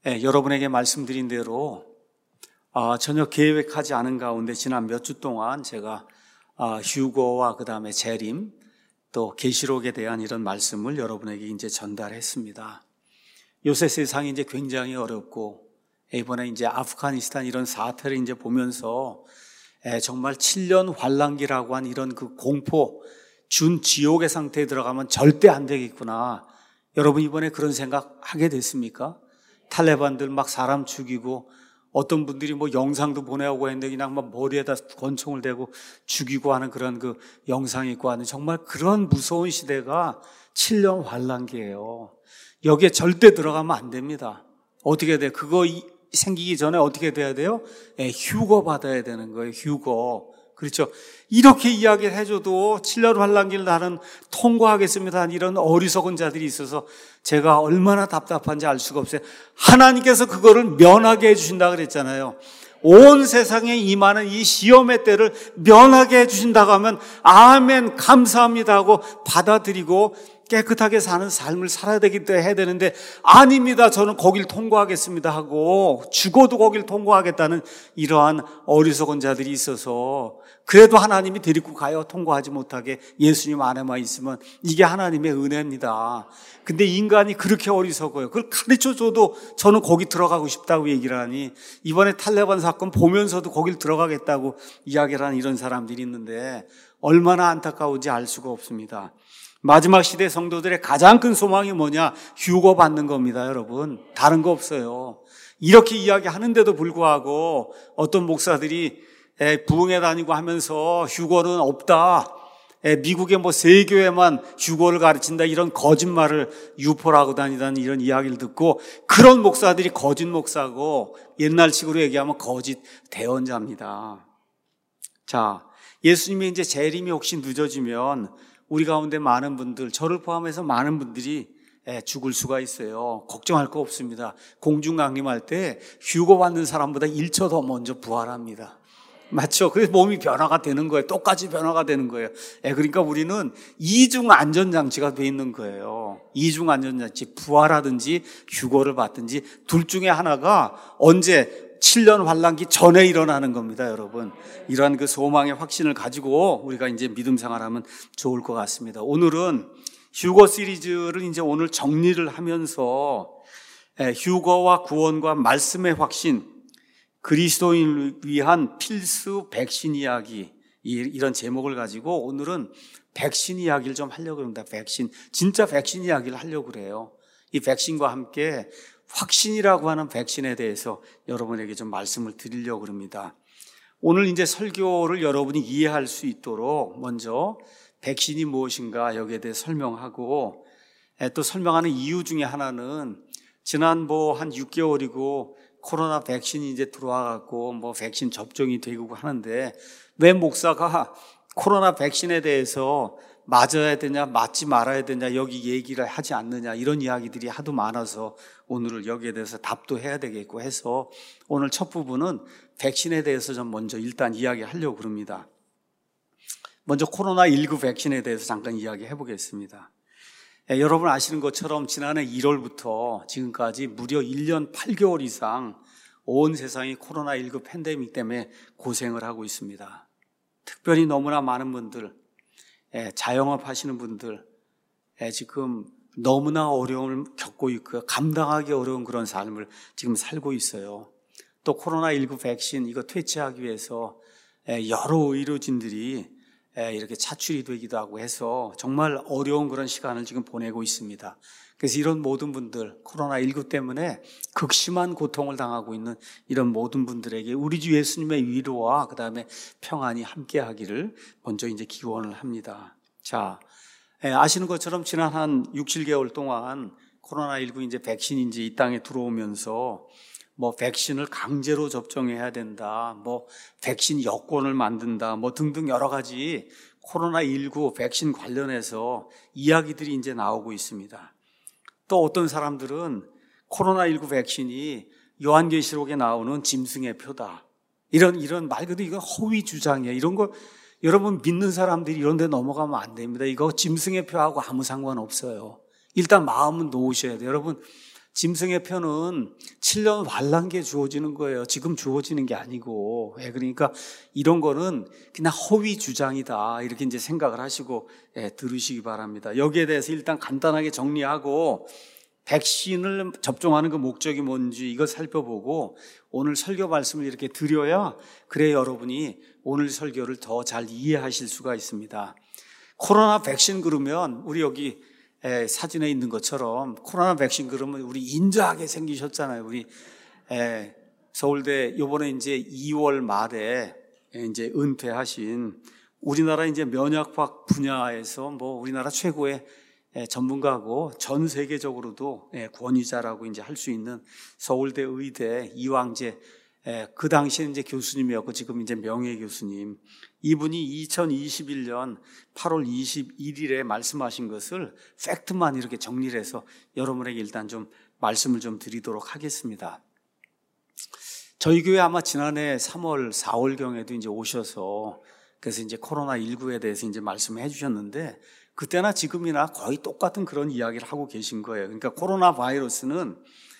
여러분에게 말씀드린 대로 전혀 계획하지 않은 가운데 지난 몇 주 동안 제가 휴거와 그 다음에 재림 또 계시록에 대한 이런 말씀을 여러분에게 이제 전달했습니다. 요새 세상이 이제 굉장히 어렵고 이번에 이제 아프가니스탄 이런 사태를 이제 보면서 정말 7년 환란기라고 한 이런 그 공포 준 지옥의 상태에 들어가면 절대 안 되겠구나. 여러분 이번에 그런 생각 하게 됐습니까? 탈레반들 막 사람 죽이고 어떤 분들이 뭐 영상도 보내오고 했는데 그냥 막 머리에다 권총을 대고 죽이고 하는 그런 그 영상이 있고 하는 정말 그런 무서운 시대가 7년 환란기예요. 여기에 절대 들어가면 안 됩니다. 어떻게 돼요? 그거 생기기 전에 어떻게 돼야 돼요? 휴거 받아야 되는 거예요. 휴거. 그렇죠. 이렇게 이야기를 해줘도 7년 환란기를 나는 통과하겠습니다. 이런 어리석은 자들이 있어서 제가 얼마나 답답한지 알 수가 없어요. 하나님께서 그거를 면하게 해주신다 그랬잖아요. 온 세상에 임하는 이 시험의 때를 면하게 해주신다고 하면 아멘 감사합니다 하고 받아들이고 깨끗하게 사는 삶을 살아야 되기 때문에 해야 되는데 아닙니다. 저는 거길 통과하겠습니다 하고 죽어도 거길 통과하겠다는 이러한 어리석은 자들이 있어서 그래도 하나님이 데리고 가요. 통과하지 못하게 예수님 안에만 있으면 이게 하나님의 은혜입니다. 근데 인간이 그렇게 어리석어요. 그걸 가르쳐줘도 저는 거기 들어가고 싶다고 얘기를 하니 이번에 탈레반 사건 보면서도 거길 들어가겠다고 이야기를 하는 이런 사람들이 있는데 얼마나 안타까운지 알 수가 없습니다. 마지막 시대 성도들의 가장 큰 소망이 뭐냐? 휴거 받는 겁니다, 여러분. 다른 거 없어요. 이렇게 이야기하는데도 불구하고 어떤 목사들이 부흥회 다니고 하면서 휴거는 없다. 미국의 뭐 세 교회만 휴거를 가르친다 이런 거짓말을 유포를 하고 다니다는 이런 이야기를 듣고 그런 목사들이 거짓 목사고 옛날식으로 얘기하면 거짓 대언자입니다. 자, 예수님이 이제 재림이 혹시 늦어지면 우리 가운데 많은 분들, 저를 포함해서 많은 분들이 죽을 수가 있어요. 걱정할 거 없습니다. 공중강림할 때 휴거 받는 사람보다 1초 더 먼저 부활합니다. 맞죠? 그래서 몸이 변화가 되는 거예요. 똑같이 변화가 되는 거예요. 그러니까 우리는 이중 안전장치가 돼 있는 거예요. 이중 안전장치, 부활하든지 휴거를 받든지 둘 중에 하나가 언제 7년 환란기 전에 일어나는 겁니다, 여러분. 이러한 그 소망의 확신을 가지고 우리가 이제 믿음 생활하면 좋을 것 같습니다. 오늘은 휴거 시리즈를 이제 오늘 정리를 하면서 휴거와 구원과 말씀의 확신, 그리스도인을 위한 필수 백신 이야기 이런 제목을 가지고 오늘은 백신 이야기를 좀 하려고 합니다. 백신, 진짜 백신 이야기를 하려고 그래요. 이 백신과 함께 확신이라고 하는 백신에 대해서 여러분에게 좀 말씀을 드리려고 합니다. 오늘 이제 설교를 여러분이 이해할 수 있도록 먼저 백신이 무엇인가 여기에 대해 설명하고 또 설명하는 이유 중에 하나는 지난 한 6개월이고 코로나 백신이 이제 들어와갖고 백신 접종이 되고 하는데 왜 목사가 코로나 백신에 대해서 맞아야 되냐, 맞지 말아야 되냐, 여기 얘기를 하지 않느냐, 이런 이야기들이 하도 많아서 오늘을 여기에 대해서 답도 해야 되겠고 해서 오늘 첫 부분은 백신에 대해서 좀 먼저 일단 이야기하려고 합니다. 먼저 코로나19 백신에 대해서 잠깐 이야기해 보겠습니다. 여러분 아시는 것처럼 지난해 1월부터 지금까지 무려 1년 8개월 이상 온 세상이 코로나19 팬데믹 때문에 고생을 하고 있습니다. 특별히 너무나 많은 분들, 자영업 하시는 분들 지금 너무나 어려움을 겪고 있고요. 감당하기 어려운 그런 삶을 지금 살고 있어요. 또 코로나19 백신 이거 퇴치하기 위해서 여러 의료진들이 이렇게 차출이 되기도 하고 해서 정말 어려운 그런 시간을 지금 보내고 있습니다. 그래서 이런 모든 분들, 코로나19 때문에 극심한 고통을 당하고 있는 이런 모든 분들에게 우리 주 예수님의 위로와 그 다음에 평안이 함께 하기를 먼저 이제 기원을 합니다. 자, 아시는 것처럼 지난 한 6, 7개월 동안 코로나19 이제 백신이 이제 이 땅에 들어오면서 백신을 강제로 접종해야 된다, 백신 여권을 만든다, 등등 여러 가지 코로나19 백신 관련해서 이야기들이 이제 나오고 있습니다. 또 어떤 사람들은 코로나19 백신이 요한계시록에 나오는 짐승의 표다. 이런 말 그대로 이건 허위 주장이에요. 이런 거 여러분 믿는 사람들이 이런 데 넘어가면 안 됩니다. 이거 짐승의 표하고 아무 상관없어요. 일단 마음은 놓으셔야 돼요. 여러분 짐승의 표는 7년 환란기에 주어지는 거예요. 지금 주어지는 게 아니고. 그러니까 이런 거는 그냥 허위 주장이다. 이렇게 이제 생각을 하시고 들으시기 바랍니다. 여기에 대해서 일단 간단하게 정리하고 백신을 접종하는 그 목적이 뭔지 이걸 살펴보고 오늘 설교 말씀을 이렇게 드려야 그래 여러분이 오늘 설교를 더 잘 이해하실 수가 있습니다. 코로나 백신 그러면 우리 여기 사진에 있는 것처럼 코로나 백신 그러면 우리 인자하게 생기셨잖아요. 우리 서울대 요번에 이제 2월 말에 이제 은퇴하신 우리나라 이제 면역학 분야에서 뭐 우리나라 최고의 전문가고 전 세계적으로도 권위자라고 이제 할 수 있는 서울대 의대 이왕재 그 당시에 이제 교수님이었고 지금 이제 명예 교수님, 이분이 2021년 8월 21일에 말씀하신 것을 팩트만 이렇게 정리를 해서 여러분에게 일단 좀 말씀을 좀 드리도록 하겠습니다. 저희 교회 아마 지난해 3월, 4월경에도 이제 오셔서 그래서 이제 코로나19에 대해서 이제 말씀해 주셨는데 그때나 지금이나 거의 똑같은 그런 이야기를 하고 계신 거예요. 그러니까 코로나 바이러스는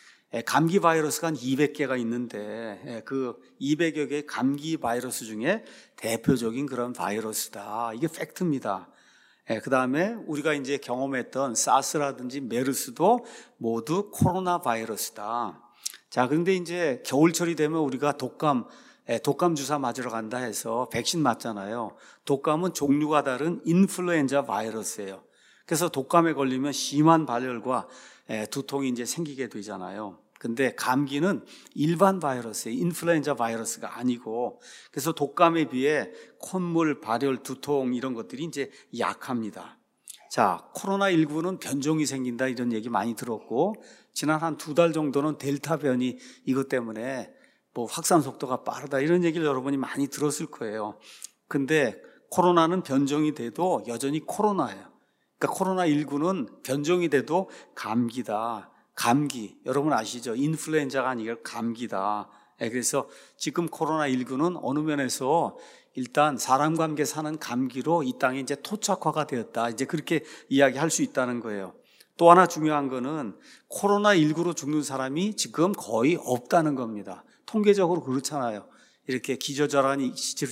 감기 바이러스가 한 200개가 있는데 그 200여 개의 감기 바이러스 중에 대표적인 그런 바이러스다. 이게 팩트입니다. 그 다음에 우리가 이제 경험했던 사스라든지 메르스도 모두 코로나 바이러스다. 자, 그런데 이제 겨울철이 되면 우리가 독감 주사 맞으러 간다 해서 백신 맞잖아요. 독감은 종류가 다른 인플루엔자 바이러스예요. 그래서 독감에 걸리면 심한 발열과 두통이 이제 생기게 되잖아요. 근데 감기는 일반 바이러스예요. 인플루엔자 바이러스가 아니고, 그래서 독감에 비해 콧물, 발열, 두통 이런 것들이 이제 약합니다. 자, 코로나19는 변종이 생긴다 이런 얘기 많이 들었고, 지난 한 2달 정도는 델타 변이 이것 때문에 뭐 확산 속도가 빠르다 이런 얘기를 여러분이 많이 들었을 거예요. 근데 코로나는 변종이 돼도 여전히 코로나예요. 그러니까 코로나19는 변종이 돼도 감기다. 감기. 여러분 아시죠? 인플루엔자가 아니라 감기다. 그래서 지금 코로나19는 어느 면에서 일단 사람과 함께 사는 감기로 이 땅에 이제 토착화가 되었다. 이제 그렇게 이야기할 수 있다는 거예요. 또 하나 중요한 거는 코로나19로 죽는 사람이 지금 거의 없다는 겁니다. 통계적으로 그렇잖아요. 이렇게 기저질환이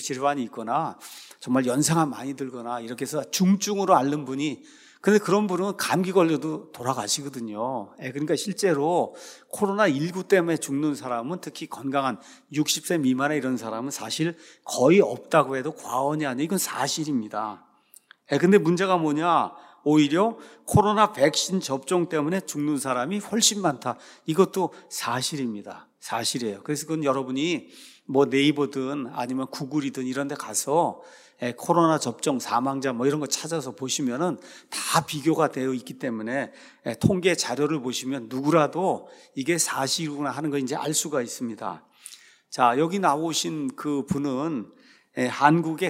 있거나 정말 연세가 많이 들거나 이렇게 해서 중증으로 앓는 분이, 근데 그런 분은 감기 걸려도 돌아가시거든요. 그러니까 실제로 코로나19 때문에 죽는 사람은 특히 건강한 60세 미만의 이런 사람은 사실 거의 없다고 해도 과언이 아니에요. 이건 사실입니다. 근데 문제가 뭐냐? 오히려 코로나 백신 접종 때문에 죽는 사람이 훨씬 많다. 이것도 사실입니다. 사실이에요. 그래서 그건 여러분이 뭐 네이버든 아니면 구글이든 이런 데 가서 코로나 접종 사망자 뭐 이런 거 찾아서 보시면은 다 비교가 되어 있기 때문에 통계 자료를 보시면 누구라도 이게 사실이구나 하는 거 이제 알 수가 있습니다. 자, 여기 나오신 그 분은 한국의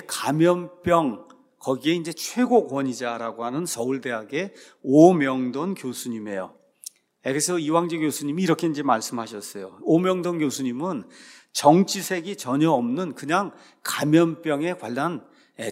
감염병 거기에 이제 최고 권위자라고 하는 서울대학의 오명돈 교수님이에요. 그래서 이왕재 교수님이 이렇게 이제 말씀하셨어요. 오명돈 교수님은 정치색이 전혀 없는 그냥 감염병에 관한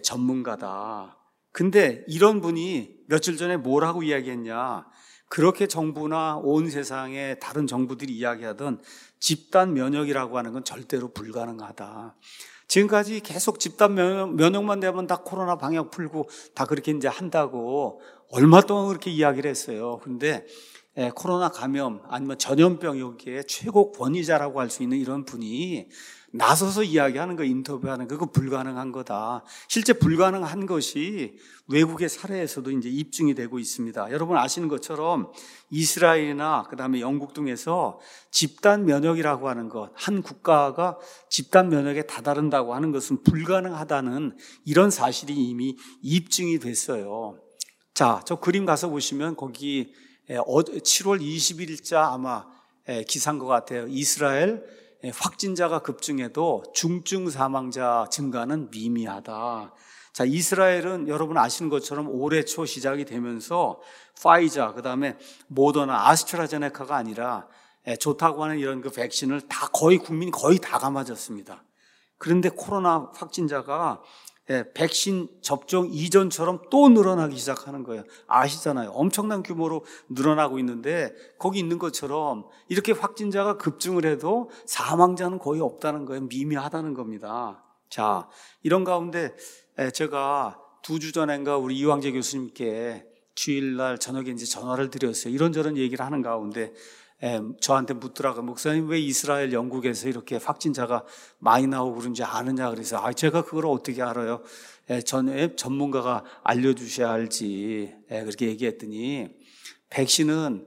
전문가다. 근데 이런 분이 며칠 전에 뭐라고 이야기했냐? 그렇게 정부나 온 세상의 다른 정부들이 이야기하던 집단 면역이라고 하는 건 절대로 불가능하다. 지금까지 계속 집단 면역만 되면 다 코로나 방역 풀고 다 그렇게 이제 한다고 얼마 동안 그렇게 이야기를 했어요. 근데 코로나 감염 아니면 전염병 여기에 최고 권위자라고 할 수 있는 이런 분이 나서서 이야기하는 거, 인터뷰하는 거, 그거 불가능한 거다. 실제 불가능한 것이 외국의 사례에서도 이제 입증이 되고 있습니다. 여러분 아시는 것처럼 이스라엘이나 그다음에 영국 등에서 집단 면역이라고 하는 것, 한 국가가 집단 면역에 다다른다고 하는 것은 불가능하다는 이런 사실이 이미 입증이 됐어요. 자, 저 그림 가서 보시면 거기 7월 21일자 아마 기사인 것 같아요. 이스라엘 확진자가 급증해도 중증 사망자 증가는 미미하다. 자, 이스라엘은 여러분 아시는 것처럼 올해 초 시작이 되면서 파이자, 그 다음에 모더나, 아스트라제네카가 아니라 좋다고 하는 이런 그 백신을 다 국민이 거의 다 맞았습니다. 그런데 코로나 확진자가 백신 접종 이전처럼 또 늘어나기 시작하는 거예요. 아시잖아요. 엄청난 규모로 늘어나고 있는데 거기 있는 것처럼 이렇게 확진자가 급증을 해도 사망자는 거의 없다는 거예요. 미미하다는 겁니다. 자, 이런 가운데 제가 2주 전인가 우리 이황재 교수님께 주일날 저녁에 이제 전화를 드렸어요. 이런저런 얘기를 하는 가운데 저한테 묻더라고요. 목사님, 왜 이스라엘, 영국에서 이렇게 확진자가 많이 나오고 그런지 아느냐. 그래서 제가 그걸 어떻게 알아요? 전문가가 알려주셔야 알지. 그렇게 얘기했더니 백신은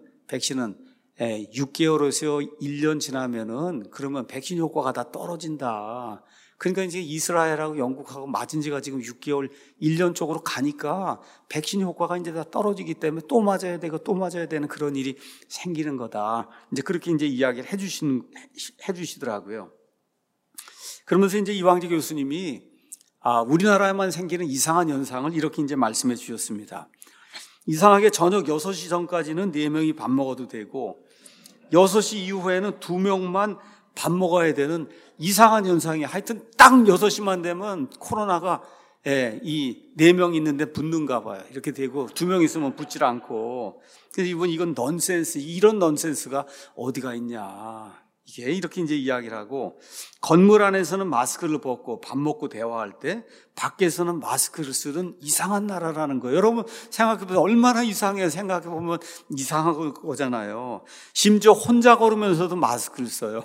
6개월에서 1년 지나면은 그러면 백신 효과가 다 떨어진다. 그러니까 이제 이스라엘하고 영국하고 맞은 지가 지금 6개월, 1년 쪽으로 가니까 백신 효과가 이제 다 떨어지기 때문에 또 맞아야 되고 또 맞아야 되는 그런 일이 생기는 거다. 이제 그렇게 이제 이야기를 해주시더라고요. 그러면서 이제 이황재 교수님이 우리나라에만 생기는 이상한 현상을 이렇게 이제 말씀해 주셨습니다. 이상하게 저녁 6시 전까지는 4명이 밥 먹어도 되고 6시 이후에는 2명만 밥 먹어야 되는 이상한 현상이 하여튼 딱 6시만 되면 코로나가 이 4명 있는데 붙는가 봐요. 이렇게 되고 2명 있으면 붙질 않고. 그래서 이건 넌센스, 이런 넌센스가 어디가 있냐. 이게 이렇게 이제 이야기를 하고 건물 안에서는 마스크를 벗고 밥 먹고 대화할 때 밖에서는 마스크를 쓰는 이상한 나라라는 거예요. 여러분 생각해보세요. 얼마나 이상해요. 생각해보면 이상한 거잖아요. 심지어 혼자 걸으면서도 마스크를 써요.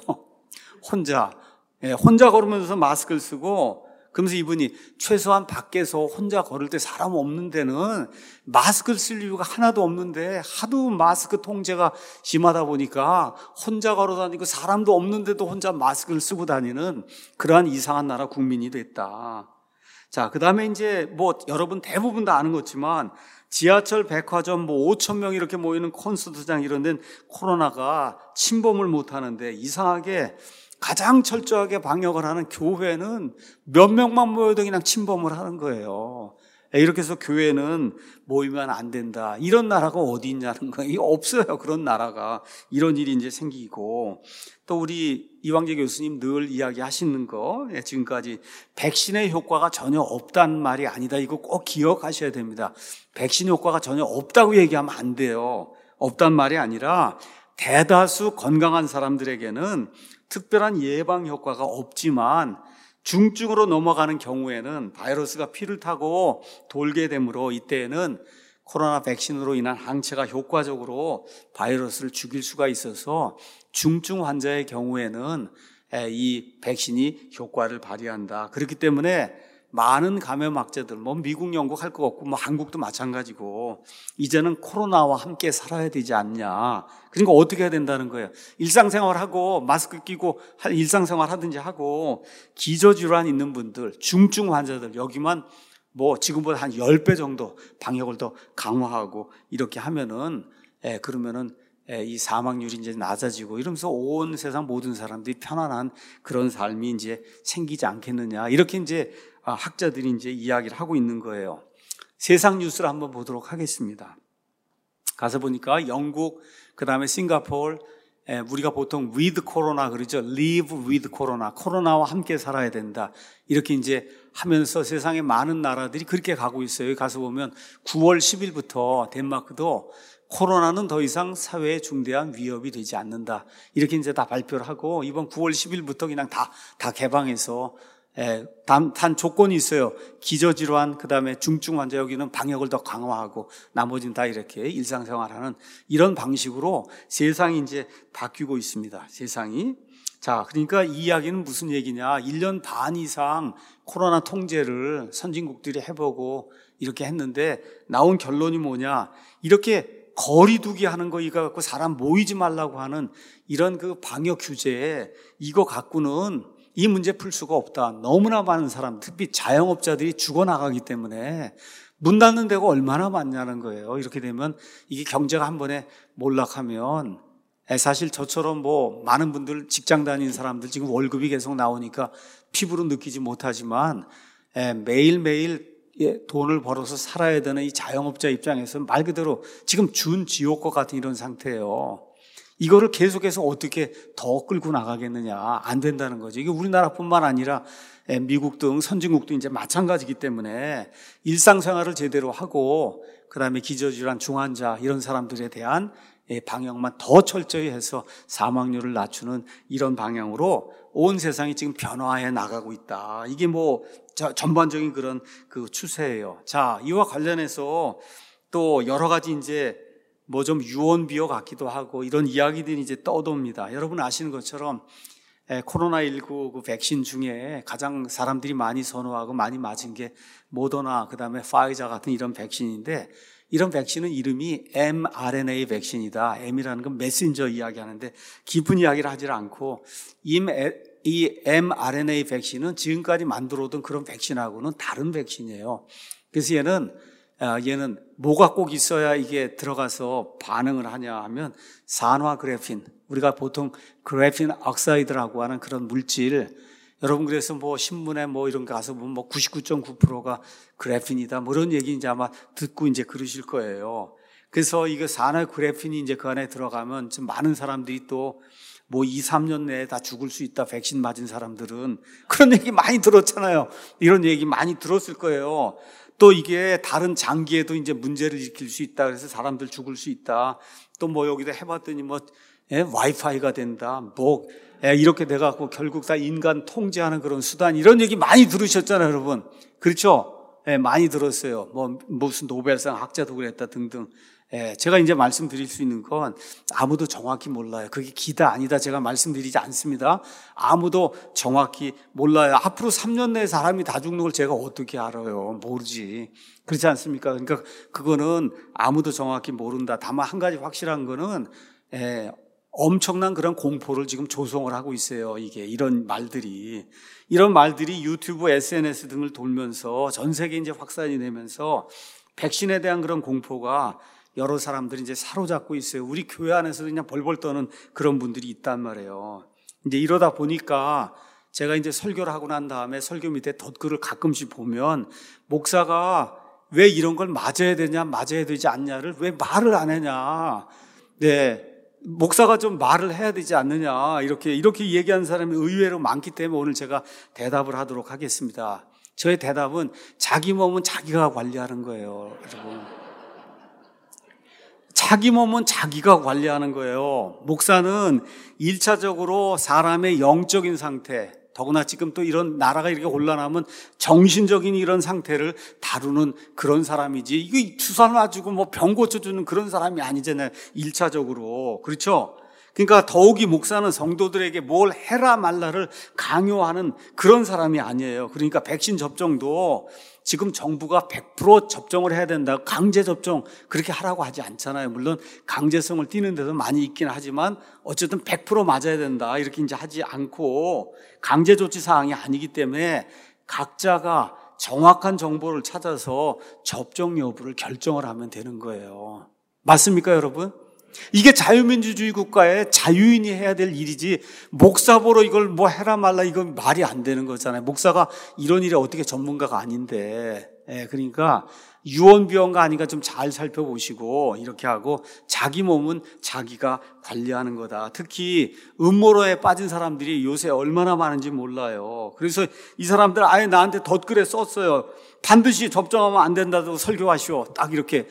혼자 걸으면서 마스크를 쓰고 그러면서 이분이 최소한 밖에서 혼자 걸을 때 사람 없는 데는 마스크를 쓸 이유가 하나도 없는데 하도 마스크 통제가 심하다 보니까 혼자 걸어 다니고 사람도 없는데도 혼자 마스크를 쓰고 다니는 그러한 이상한 나라 국민이 됐다. 자, 그 다음에 이제 여러분 대부분 다 아는 거지만 지하철, 백화점 5천 명 이렇게 모이는 콘서트장 이런 데는 코로나가 침범을 못 하는데 이상하게 가장 철저하게 방역을 하는 교회는 몇 명만 모여도 그냥 침범을 하는 거예요. 이렇게 해서 교회는 모이면 안 된다. 이런 나라가 어디 있냐는 거예요. 이거 없어요. 그런 나라가. 이런 일이 이제 생기고. 또 우리 이황재 교수님 늘 이야기하시는 거, 지금까지 백신의 효과가 전혀 없다는 말이 아니다. 이거 꼭 기억하셔야 됩니다. 백신 효과가 전혀 없다고 얘기하면 안 돼요. 없단 말이 아니라 대다수 건강한 사람들에게는 특별한 예방 효과가 없지만 중증으로 넘어가는 경우에는 바이러스가 피를 타고 돌게 되므로 이때에는 코로나 백신으로 인한 항체가 효과적으로 바이러스를 죽일 수가 있어서 중증 환자의 경우에는 이 백신이 효과를 발휘한다. 그렇기 때문에 많은 감염학자들, 미국, 영국 할 거 없고, 한국도 마찬가지고, 이제는 코로나와 함께 살아야 되지 않냐. 그러니까 어떻게 해야 된다는 거예요? 일상생활하고, 마스크 끼고, 일상생활 하든지 하고, 기저질환 있는 분들, 중증 환자들, 여기만 지금보다 한 10배 정도 방역을 더 강화하고, 이렇게 하면은, 그러면은, 이 사망률이 이제 낮아지고 이러면서 온 세상 모든 사람들이 편안한 그런 삶이 이제 생기지 않겠느냐. 이렇게 이제 학자들이 이제 이야기를 하고 있는 거예요. 세상 뉴스를 한번 보도록 하겠습니다. 가서 보니까 영국, 그 다음에 싱가포르, 우리가 보통 with 코로나 그러죠. live with 코로나. 코로나와 함께 살아야 된다. 이렇게 이제 하면서 세상의 많은 나라들이 그렇게 가고 있어요. 여기 가서 보면 9월 10일부터 덴마크도 코로나는 더 이상 사회에 중대한 위협이 되지 않는다. 이렇게 이제 다 발표를 하고 이번 9월 10일부터 그냥 다 개방해서 단 조건이 있어요. 기저질환, 그 다음에 중증 환자 여기는 방역을 더 강화하고 나머지는 다 이렇게 일상생활하는 이런 방식으로 세상이 이제 바뀌고 있습니다. 세상이. 자, 그러니까 이 이야기는 무슨 얘기냐. 1년 반 이상 코로나 통제를 선진국들이 해보고 이렇게 했는데 나온 결론이 뭐냐. 이렇게 거리 두기 하는 거 이거 갖고 사람 모이지 말라고 하는 이런 그 방역 규제 이거 갖고는 이 문제 풀 수가 없다. 너무나 많은 사람, 특히 자영업자들이 죽어나가기 때문에 문 닫는 데가 얼마나 많냐는 거예요. 이렇게 되면 이게 경제가 한 번에 몰락하면 사실 저처럼 많은 분들 직장 다니는 사람들 지금 월급이 계속 나오니까 피부로 느끼지 못하지만 매일매일 돈을 벌어서 살아야 되는 이 자영업자 입장에서는 말 그대로 지금 준 지옥과 같은 이런 상태예요. 이거를 계속해서 어떻게 더 끌고 나가겠느냐. 안 된다는 거죠. 이게 우리나라뿐만 아니라 미국 등 선진국도 이제 마찬가지이기 때문에 일상생활을 제대로 하고 그다음에 기저질환 중환자 이런 사람들에 대한 방역만 더 철저히 해서 사망률을 낮추는 이런 방향으로 온 세상이 지금 변화해 나가고 있다. 이게 뭐 전반적인 그런 그 추세예요. 자, 이와 관련해서 또 여러 가지 이제 뭐 좀 유언비어 같기도 하고 이런 이야기들이 이제 떠돕니다. 여러분 아시는 것처럼 코로나19 그 백신 중에 가장 사람들이 많이 선호하고 많이 맞은 게 모더나 그다음에 파이자 같은 이런 백신인데 이런 백신은 이름이 mRNA 백신이다. M이라는 건 메신저 이야기하는데 깊은 이야기를 하질 않고 이 mRNA 백신은 지금까지 만들어오던 그런 백신하고는 다른 백신이에요. 그래서 얘는 뭐가 꼭 있어야 이게 들어가서 반응을 하냐 하면 산화그래핀, 우리가 보통 그래핀 억사이드라고 하는 그런 물질, 여러분 그래서 뭐 신문에 뭐 이런 거 가서 보면 뭐 99.9%가 그래핀이다 뭐 이런 얘기 이제 아마 듣고 이제 그러실 거예요. 그래서 이거 산화그래핀이 이제 그 안에 들어가면 좀 많은 사람들이 또 뭐 2, 3년 내에 다 죽을 수 있다. 백신 맞은 사람들은 그런 얘기 많이 들었잖아요. 이런 얘기 많이 들었을 거예요. 또 이게 다른 장기에도 이제 문제를 일으킬 수 있다. 그래서 사람들 죽을 수 있다. 또 뭐 여기다 해봤더니 뭐 와이파이가 된다. 뭐 이렇게 돼갖고 결국 다 인간 통제하는 그런 수단 이런 얘기 많이 들으셨잖아요, 여러분. 그렇죠? 많이 들었어요. 뭐 무슨 노벨상 학자도 그랬다 등등. 제가 이제 말씀드릴 수 있는 건 아무도 정확히 몰라요. 그게 기다 아니다 제가 말씀드리지 않습니다. 아무도 정확히 몰라요. 앞으로 3년 내에 사람이 다 죽는 걸 제가 어떻게 알아요? 모르지. 그렇지 않습니까? 그러니까 그거는 아무도 정확히 모른다. 다만 한 가지 확실한 거는 엄청난 그런 공포를 지금 조성을 하고 있어요. 이게 이런 말들이 유튜브, SNS 등을 돌면서 전 세계에 이제 확산이 되면서 백신에 대한 그런 공포가 여러 사람들이 이제 사로잡고 있어요. 우리 교회 안에서도 그냥 벌벌 떠는 그런 분들이 있단 말이에요. 이제 이러다 보니까 제가 이제 설교를 하고 난 다음에 설교 밑에 덧글을 가끔씩 보면 목사가 왜 이런 걸 맞아야 되냐, 맞아야 되지 않냐를 왜 말을 안 하냐. 목사가 좀 말을 해야 되지 않느냐. 이렇게 얘기하는 사람이 의외로 많기 때문에 오늘 제가 대답을 하도록 하겠습니다. 저의 대답은 자기 몸은 자기가 관리하는 거예요, 여러분. 자기 몸은 자기가 관리하는 거예요. 목사는 1차적으로 사람의 영적인 상태, 더구나 지금 또 이런 나라가 이렇게 혼란하면 정신적인 이런 상태를 다루는 그런 사람이지, 이거 주사 놔주고 뭐 병 고쳐주는 그런 사람이 아니잖아요. 1차적으로. 그렇죠? 그러니까 더욱이 목사는 성도들에게 뭘 해라 말라를 강요하는 그런 사람이 아니에요. 그러니까 백신 접종도 지금 정부가 100% 접종을 해야 된다, 강제 접종 그렇게 하라고 하지 않잖아요. 물론 강제성을 띠는 데도 많이 있긴 하지만 어쨌든 100% 맞아야 된다 이렇게 이제 하지 않고 강제 조치 사항이 아니기 때문에 각자가 정확한 정보를 찾아서 접종 여부를 결정을 하면 되는 거예요. 맞습니까, 여러분? 이게 자유민주주의 국가의 자유인이 해야 될 일이지 목사 보러 이걸 뭐 해라 말라 이건 말이 안 되는 거잖아요. 목사가 이런 일에 어떻게 전문가가 아닌데. 그러니까 유언비어가 아닌가 좀 잘 살펴보시고 이렇게 하고 자기 몸은 자기가 관리하는 거다. 특히 음모론에 빠진 사람들이 요새 얼마나 많은지 몰라요. 그래서 이 사람들 아예 나한테 덧글에 썼어요. 반드시 접종하면 안 된다고 설교하시오. 딱 이렇게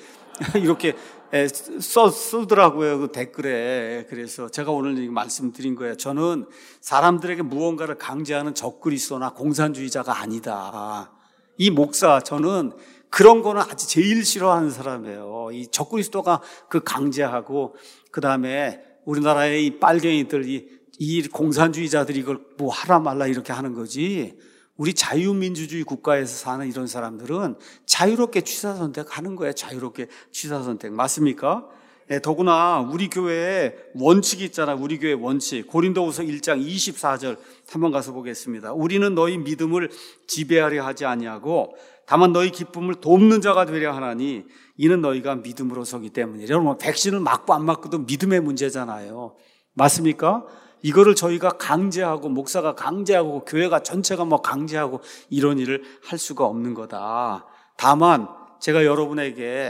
쓰더라고요, 그 댓글에. 그래서 제가 오늘 말씀드린 거예요. 저는 사람들에게 무언가를 강제하는 적그리스도나 공산주의자가 아니다. 이 목사, 저는 그런 거는 아주 제일 싫어하는 사람이에요. 이 적그리스도가 그 강제하고, 그 다음에 우리나라의 이 빨갱이들, 이 공산주의자들이 이걸 뭐 하라 말라 이렇게 하는 거지. 우리 자유민주주의 국가에서 사는 이런 사람들은 자유롭게 취사선택하는 거예요. 자유롭게 취사선택. 맞습니까? 더구나 우리 교회에 원칙이 있잖아요. 우리 교회 원칙. 고린도후서 1장 24절 한번 가서 보겠습니다. 우리는 너희 믿음을 지배하려 하지 아니하고 다만 너희 기쁨을 돕는 자가 되려 하나니 이는 너희가 믿음으로서기 때문이에요. 여러분 백신을 맞고 안 맞고도 믿음의 문제잖아요. 맞습니까? 이거를 저희가 강제하고 목사가 강제하고 교회가 전체가 뭐 강제하고 이런 일을 할 수가 없는 거다. 다만 제가 여러분에게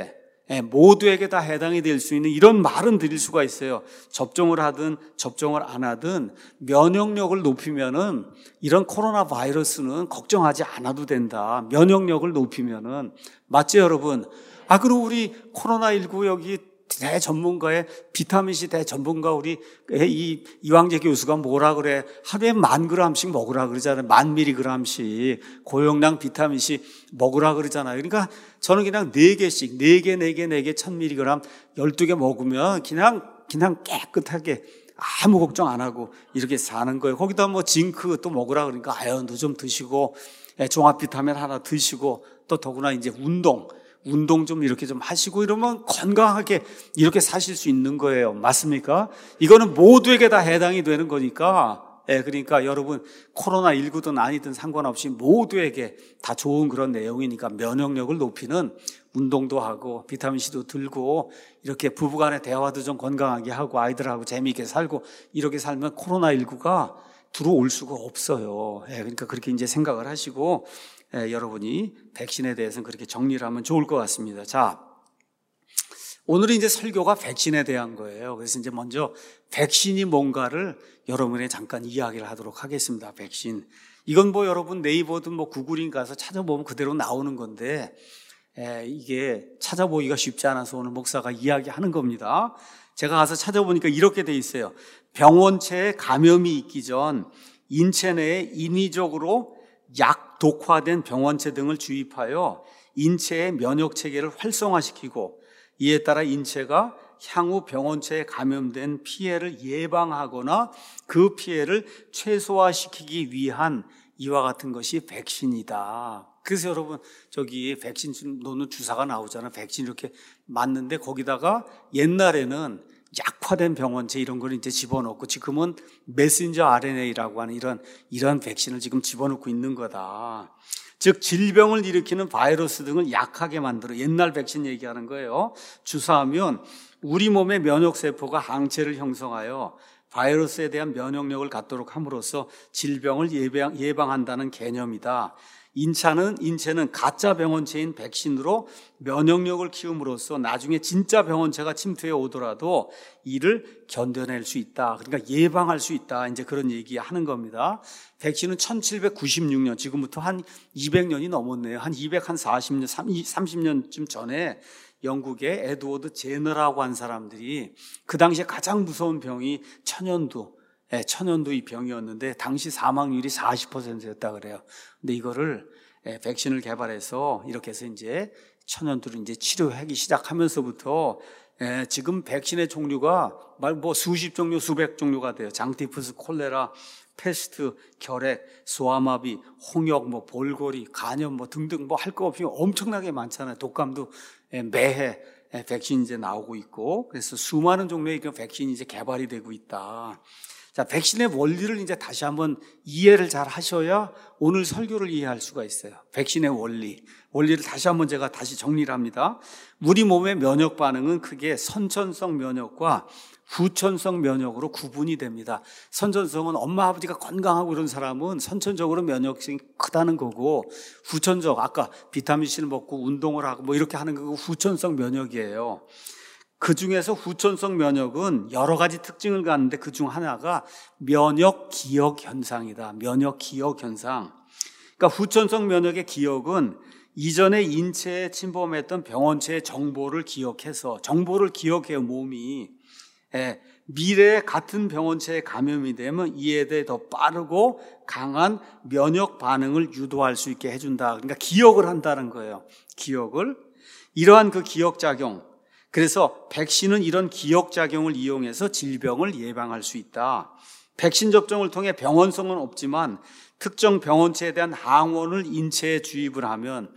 모두에게 다 해당이 될 수 있는 이런 말은 드릴 수가 있어요. 접종을 하든 접종을 안 하든 면역력을 높이면은 이런 코로나 바이러스는 걱정하지 않아도 된다. 면역력을 높이면은. 맞죠, 여러분? 그리고 우리 코로나19 여기 대전문가의 비타민C 대전문가 우리 이왕재 교수가 뭐라 그래? 하루에 1000g씩 먹으라 그러잖아요. 1000mg씩 고용량 비타민C 먹으라 그러잖아요. 그러니까 저는 그냥 4개씩 4개 1000mg 12개 먹으면 그냥 깨끗하게 아무 걱정 안 하고 이렇게 사는 거예요. 거기다 뭐 징크 또 먹으라 그러니까 아연도 좀 드시고 종합 비타민 하나 드시고 또 더구나 이제 운동 좀 이렇게 좀 하시고 이러면 건강하게 이렇게 사실 수 있는 거예요. 맞습니까? 이거는 모두에게 다 해당이 되는 거니까. 그러니까 여러분 코로나19든 아니든 상관없이 모두에게 다 좋은 그런 내용이니까 면역력을 높이는 운동도 하고 비타민C도 들고 이렇게 부부간의 대화도 좀 건강하게 하고 아이들하고 재미있게 살고 이렇게 살면 코로나19가 들어올 수가 없어요. 그러니까 그렇게 이제 생각을 하시고 여러분이 백신에 대해서는 그렇게 정리를 하면 좋을 것 같습니다. 자, 오늘은 이제 설교가 백신에 대한 거예요. 그래서 이제 먼저 백신이 뭔가를 여러분에 잠깐 이야기를 하도록 하겠습니다. 백신. 이건 뭐 여러분 네이버든 뭐 구글인 가서 찾아보면 그대로 나오는 건데 이게 찾아보기가 쉽지 않아서 오늘 목사가 이야기하는 겁니다. 제가 가서 찾아보니까 이렇게 돼 있어요. 병원체에 감염이 있기 전 인체 내에 인위적으로 약독화된 병원체 등을 주입하여 인체의 면역체계를 활성화시키고 이에 따라 인체가 향후 병원체에 감염된 피해를 예방하거나 그 피해를 최소화시키기 위한 이와 같은 것이 백신이다. 그래서 여러분 저기 백신 놓는 주사가 나오잖아요. 백신 이렇게 맞는데 거기다가 옛날에는 약화된 병원체 이런 걸 이제 집어넣고 지금은 메신저 RNA라고 하는 이런 백신을 지금 집어넣고 있는 거다. 즉 질병을 일으키는 바이러스 등을 약하게 만들어 옛날 백신 얘기하는 거예요. 주사하면 우리 몸의 면역세포가 항체를 형성하여 바이러스에 대한 면역력을 갖도록 함으로써 질병을 예방한다는 개념이다. 인체는 가짜 병원체인 백신으로 면역력을 키움으로써 나중에 진짜 병원체가 침투해 오더라도 이를 견뎌낼 수 있다. 그러니까 예방할 수 있다. 이제 그런 얘기 하는 겁니다. 백신은 1796년, 지금부터 한 200년이 넘었네요. 한 240년, 30년쯤 전에 영국의 에드워드 제너라고 한 사람들이 그 당시에 가장 무서운 병이 천연두 이 병이었는데 당시 사망률이 40%였다 그래요. 근데 이거를 백신을 개발해서 이렇게 해서 이제 천연두를 이제 치료하기 시작하면서부터 지금 백신의 종류가 뭐 수십 종류, 수백 종류가 돼요. 장티푸스, 콜레라, 패스트, 결핵, 소아마비, 홍역, 뭐 볼고리, 간염 뭐 등등 뭐 할 거 없이 엄청나게 많잖아요. 독감도 매해 백신 이제 나오고 있고 그래서 수많은 종류의 백신이 이제 개발이 되고 있다. 자, 백신의 원리를 이제 다시 한번 이해를 잘 하셔야 오늘 설교를 이해할 수가 있어요. 백신의 원리를 다시 한번 제가 다시 정리를 합니다. 우리 몸의 면역 반응은 크게 선천성 면역과 후천성 면역으로 구분이 됩니다. 선천성은 엄마 아버지가 건강하고 이런 사람은 선천적으로 면역성이 크다는 거고 후천적 아까 비타민C를 먹고 운동을 하고 뭐 이렇게 하는 거고 후천성 면역이에요. 그 중에서 후천성 면역은 여러 가지 특징을 갖는데 그 중 하나가 면역 기억 현상이다. 면역 기억 현상. 그러니까 후천성 면역의 기억은 이전에 인체에 침범했던 병원체의 정보를 기억해요, 몸이. 미래에 같은 병원체에 감염이 되면 이에 대해 더 빠르고 강한 면역 반응을 유도할 수 있게 해준다. 그러니까 기억을 한다는 거예요. 이러한 그 기억작용. 그래서 백신은 이런 기억작용을 이용해서 질병을 예방할 수 있다. 백신 접종을 통해 병원성은 없지만 특정 병원체에 대한 항원을 인체에 주입을 하면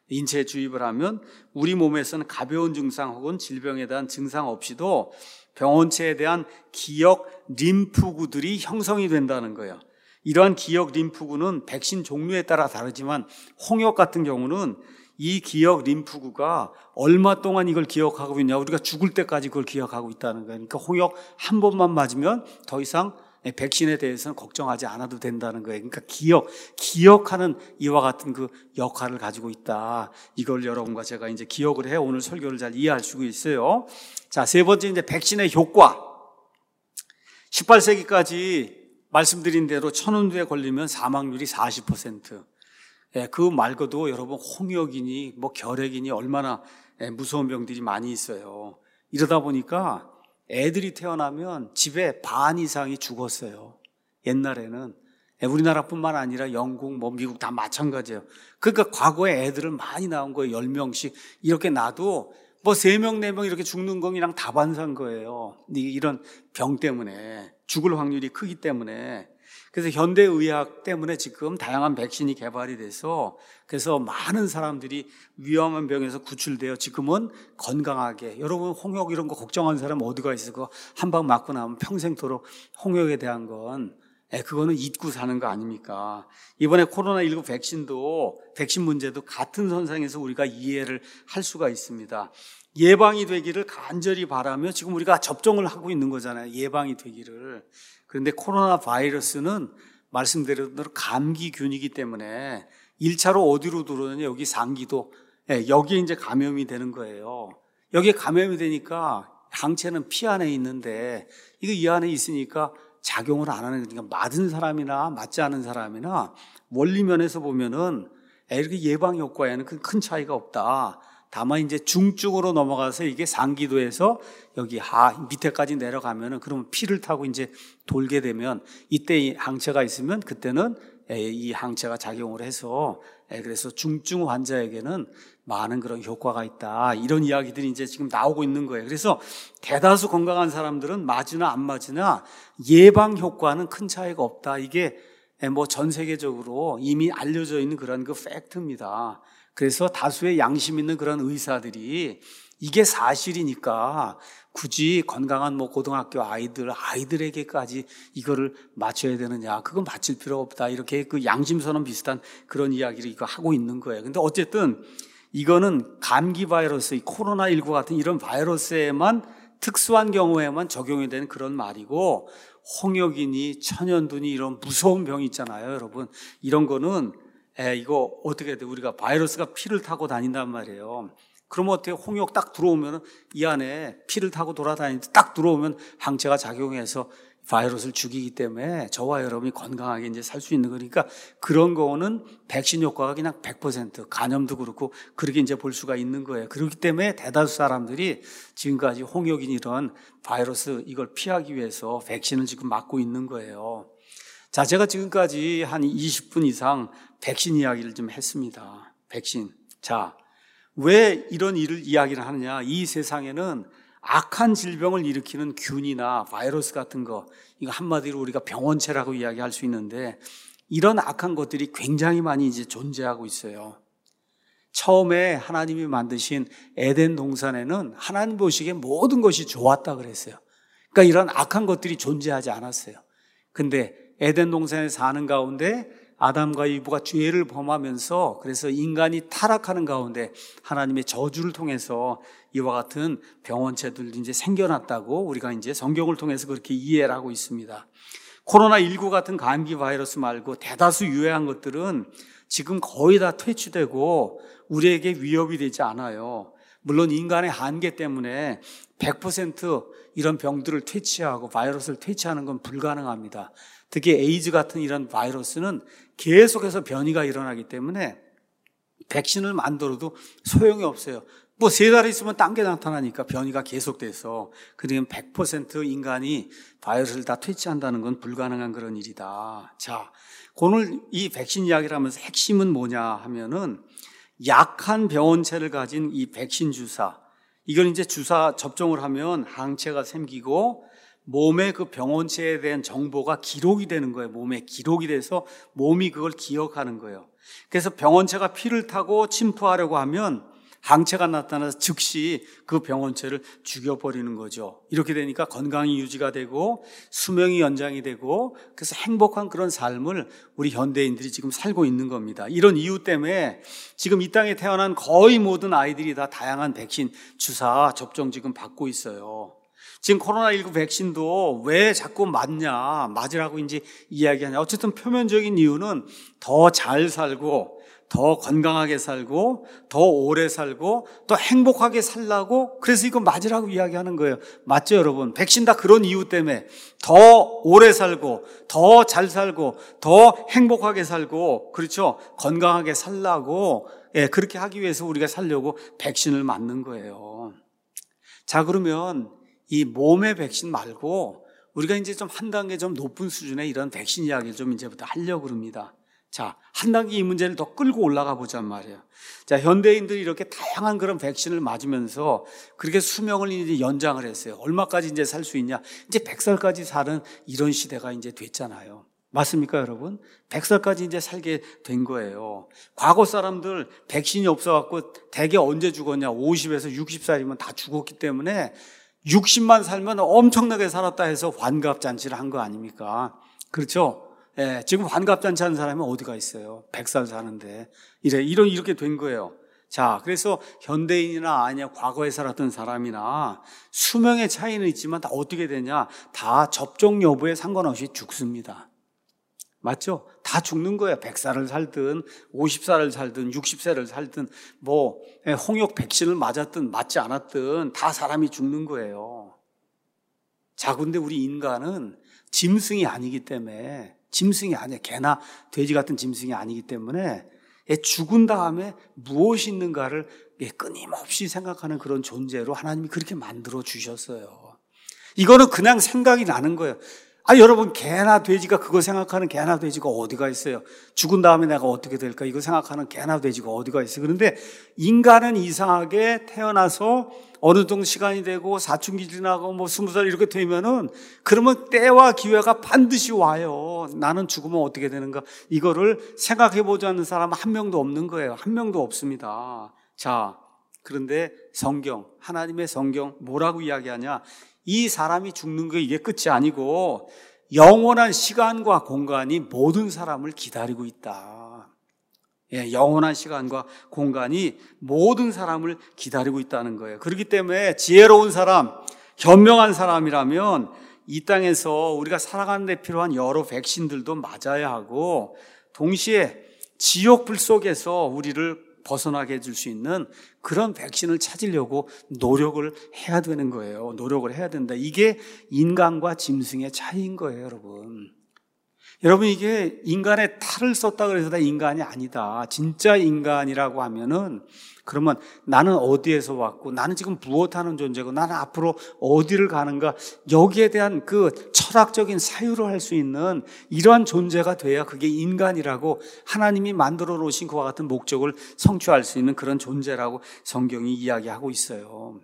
우리 몸에서는 가벼운 증상 혹은 질병에 대한 증상 없이도 병원체에 대한 기억 림프구들이 형성이 된다는 거예요. 이러한 기억 림프구는 백신 종류에 따라 다르지만 홍역 같은 경우는 이 기억 림프구가 얼마 동안 이걸 기억하고 있냐, 우리가 죽을 때까지 그걸 기억하고 있다는 거예요. 그러니까 홍역 한 번만 맞으면 더 이상 백신에 대해서는 걱정하지 않아도 된다는 거예요. 그러니까 기억하는 이와 같은 그 역할을 가지고 있다. 이걸 여러분과 제가 이제 기억을 해 오늘 설교를 잘 이해할 수 있어요. 자, 세 번째 이제 백신의 효과. 18세기까지 말씀드린 대로 천연두에 걸리면 사망률이 40%. 그 말고도 여러분 홍역이니 결핵이니 얼마나 무서운 병들이 많이 있어요. 이러다 보니까 애들이 태어나면 집에 반 이상이 죽었어요. 옛날에는 우리나라뿐만 아니라 영국, 미국 다 마찬가지예요. 그러니까 과거에 애들을 많이 낳은 거예요. 10명씩 이렇게 놔도 3명, 4명 이렇게 죽는 건 그냥 다반사인 거예요. 이런 병 때문에 죽을 확률이 크기 때문에. 그래서 현대의학 때문에 지금 다양한 백신이 개발이 돼서 그래서 많은 사람들이 위험한 병에서 구출되어 지금은 건강하게, 여러분 홍역 이런 거 걱정하는 사람 어디가 있어? 그거 한 방 맞고 나면 평생토록 홍역에 대한 건 그거는 잊고 사는 거 아닙니까? 이번에 코로나19 백신 문제도 같은 선상에서 우리가 이해를 할 수가 있습니다. 예방이 되기를 간절히 바라며 지금 우리가 접종을 하고 있는 거잖아요. 예방이 되기를. 그런데 코로나 바이러스는 말씀드린 대로 감기균이기 때문에 1차로 어디로 들어오느냐, 여기 상기도, 여기에 이제 감염이 되는 거예요. 여기에 감염이 되니까 항체는 피 안에 있는데 이거 이 안에 있으니까 작용을 안 하는 거니까 맞은 사람이나 맞지 않은 사람이나 원리 면에서 보면은 이렇게 예방 효과에는 큰 차이가 없다. 다만 이제 중증으로 넘어가서 이게 상기도에서 여기 밑에까지 내려가면은 그러면 피를 타고 이제 돌게 되면 이때 이 항체가 있으면 그때는 이 항체가 작용을 해서 그래서 중증 환자에게는 많은 그런 효과가 있다. 이런 이야기들이 이제 지금 나오고 있는 거예요. 그래서 대다수 건강한 사람들은 맞으나 안 맞으나 예방 효과는 큰 차이가 없다. 이게 전 세계적으로 이미 알려져 있는 그런 그 팩트입니다. 그래서 다수의 양심 있는 그런 의사들이 이게 사실이니까 굳이 건강한 고등학교 아이들에게까지 이거를 맞춰야 되느냐, 그건 맞출 필요 없다, 이렇게 그 양심선언 비슷한 그런 이야기를 이거 하고 있는 거예요. 근데 어쨌든 이거는 감기 바이러스, 코로나19 같은 이런 바이러스에만 특수한 경우에만 적용이 되는 그런 말이고, 홍역이니 천연두니 이런 무서운 병이 있잖아요, 여러분. 이런 거는 이거 어떻게 돼? 우리가 바이러스가 피를 타고 다닌단 말이에요. 그러면 어떻게 홍역 딱 들어오면 이 안에 피를 타고 돌아다니는데 딱 들어오면 항체가 작용해서 바이러스를 죽이기 때문에 저와 여러분이 건강하게 이제 살 수 있는 거니까 그런 거는 백신 효과가 그냥 100% 간염도 그렇고 그렇게 이제 볼 수가 있는 거예요. 그렇기 때문에 대다수 사람들이 지금까지 홍역인 이런 바이러스 이걸 피하기 위해서 백신을 지금 맞고 있는 거예요. 자, 제가 지금까지 한 20분 이상 백신 이야기를 좀 했습니다. 백신. 자, 왜 이런 일을 이야기를 하느냐? 이 세상에는 악한 질병을 일으키는 균이나 바이러스 같은 거, 이거 한마디로 우리가 병원체라고 이야기할 수 있는데 이런 악한 것들이 굉장히 많이 이제 존재하고 있어요. 처음에 하나님이 만드신 에덴 동산에는 하나님 보시기에 모든 것이 좋았다 그랬어요. 그러니까 이런 악한 것들이 존재하지 않았어요. 근데 에덴 동산에 사는 가운데 아담과 이브가 죄를 범하면서 그래서 인간이 타락하는 가운데 하나님의 저주를 통해서 이와 같은 병원체들이 이제 생겨났다고 우리가 이제 성경을 통해서 그렇게 이해를 하고 있습니다. 코로나19 같은 감기 바이러스 말고 대다수 유해한 것들은 지금 거의 다 퇴치되고 우리에게 위협이 되지 않아요. 물론 인간의 한계 때문에 100% 이런 병들을 퇴치하고 바이러스를 퇴치하는 건 불가능합니다. 특히 에이즈 같은 이런 바이러스는 계속해서 변이가 일어나기 때문에 백신을 만들어도 소용이 없어요. 3달 있으면 딴 게 나타나니까 변이가 계속돼서 그러면 100% 인간이 바이러스를 다 퇴치한다는 건 불가능한 그런 일이다. 자, 오늘 이 백신 이야기를 하면서 핵심은 뭐냐 하면은 약한 병원체를 가진 이 백신 주사, 이걸 이제 주사 접종을 하면 항체가 생기고 몸에 그 병원체에 대한 정보가 기록이 되는 거예요. 몸에 기록이 돼서 몸이 그걸 기억하는 거예요. 그래서 병원체가 피를 타고 침투하려고 하면 항체가 나타나서 즉시 그 병원체를 죽여버리는 거죠. 이렇게 되니까 건강이 유지가 되고 수명이 연장이 되고 그래서 행복한 그런 삶을 우리 현대인들이 지금 살고 있는 겁니다. 이런 이유 때문에 지금 이 땅에 태어난 거의 모든 아이들이 다 다양한 백신 주사 접종 지금 받고 있어요. 지금 코로나19 백신도 왜 자꾸 맞으라고 이제 이야기하냐. 어쨌든 표면적인 이유는 더 잘 살고, 더 건강하게 살고, 더 오래 살고, 더 행복하게 살라고, 그래서 이거 맞으라고 이야기하는 거예요. 맞죠, 여러분? 백신 다 그런 이유 때문에 더 오래 살고, 더 잘 살고, 더 행복하게 살고, 그렇죠? 건강하게 살라고, 그렇게 하기 위해서 우리가 살려고 백신을 맞는 거예요. 자, 그러면 이 몸의 백신 말고 우리가 이제 좀 한 단계 좀 높은 수준의 이런 백신 이야기를 좀 이제부터 하려고 합니다. 자, 한 단계 이 문제를 더 끌고 올라가 보자는 말이에요. 자, 현대인들이 이렇게 다양한 그런 백신을 맞으면서 그렇게 수명을 이제 연장을 했어요. 얼마까지 이제 살 수 있냐? 이제 100살까지 사는 이런 시대가 이제 됐잖아요. 맞습니까, 여러분? 100살까지 이제 살게 된 거예요. 과거 사람들 백신이 없어갖고 대개 언제 죽었냐? 50에서 60살이면 다 죽었기 때문에 60만 살면 엄청나게 살았다 해서 환갑잔치를 한 거 아닙니까? 그렇죠? 예, 지금 환갑잔치 하는 사람이 어디가 있어요? 100살 사는데. 이렇게 된 거예요. 자, 그래서 현대인이나 아니야 과거에 살았던 사람이나 수명의 차이는 있지만 다 어떻게 되냐? 다 접종 여부에 상관없이 죽습니다. 맞죠? 다 죽는 거예요. 100살을 살든 50살을 살든 60세를 살든 홍역 백신을 맞았든 맞지 않았든 다 사람이 죽는 거예요. 자, 근데 우리 인간은 짐승이 아니기 때문에, 짐승이 아니야. 개나 돼지 같은 짐승이 아니기 때문에 죽은 다음에 무엇이 있는가를 끊임없이 생각하는 그런 존재로 하나님이 그렇게 만들어 주셨어요. 이거는 그냥 생각이 나는 거예요. 여러분, 개나 돼지가 그거 생각하는 개나 돼지가 어디가 있어요? 죽은 다음에 내가 어떻게 될까? 이거 생각하는 개나 돼지가 어디가 있어요? 그런데 인간은 이상하게 태어나서 어느 정도 시간이 되고 사춘기 지나고 20살 이렇게 되면은 그러면 때와 기회가 반드시 와요. 나는 죽으면 어떻게 되는가? 이거를 생각해 보지 않는 사람은 한 명도 없는 거예요. 한 명도 없습니다. 자, 그런데 하나님의 성경 뭐라고 이야기하냐? 이 사람이 죽는 거 이게 끝이 아니고 영원한 시간과 공간이 모든 사람을 기다리고 있다. 영원한 시간과 공간이 모든 사람을 기다리고 있다는 거예요. 그렇기 때문에 지혜로운 사람, 현명한 사람이라면 이 땅에서 우리가 살아가는 데 필요한 여러 백신들도 맞아야 하고 동시에 지옥불 속에서 우리를 벗어나게 해줄 수 있는 그런 백신을 찾으려고 노력을 해야 되는 거예요. 노력을 해야 된다. 이게 인간과 짐승의 차이인 거예요, 여러분. 여러분, 이게 인간의 탈을 썼다 그래서 다 인간이 아니다. 진짜 인간이라고 하면은 그러면 나는 어디에서 왔고 나는 지금 무엇하는 존재고 나는 앞으로 어디를 가는가, 여기에 대한 그 철학적인 사유를 할 수 있는 이러한 존재가 돼야 그게 인간이라고, 하나님이 만들어 놓으신 그와 같은 목적을 성취할 수 있는 그런 존재라고 성경이 이야기하고 있어요.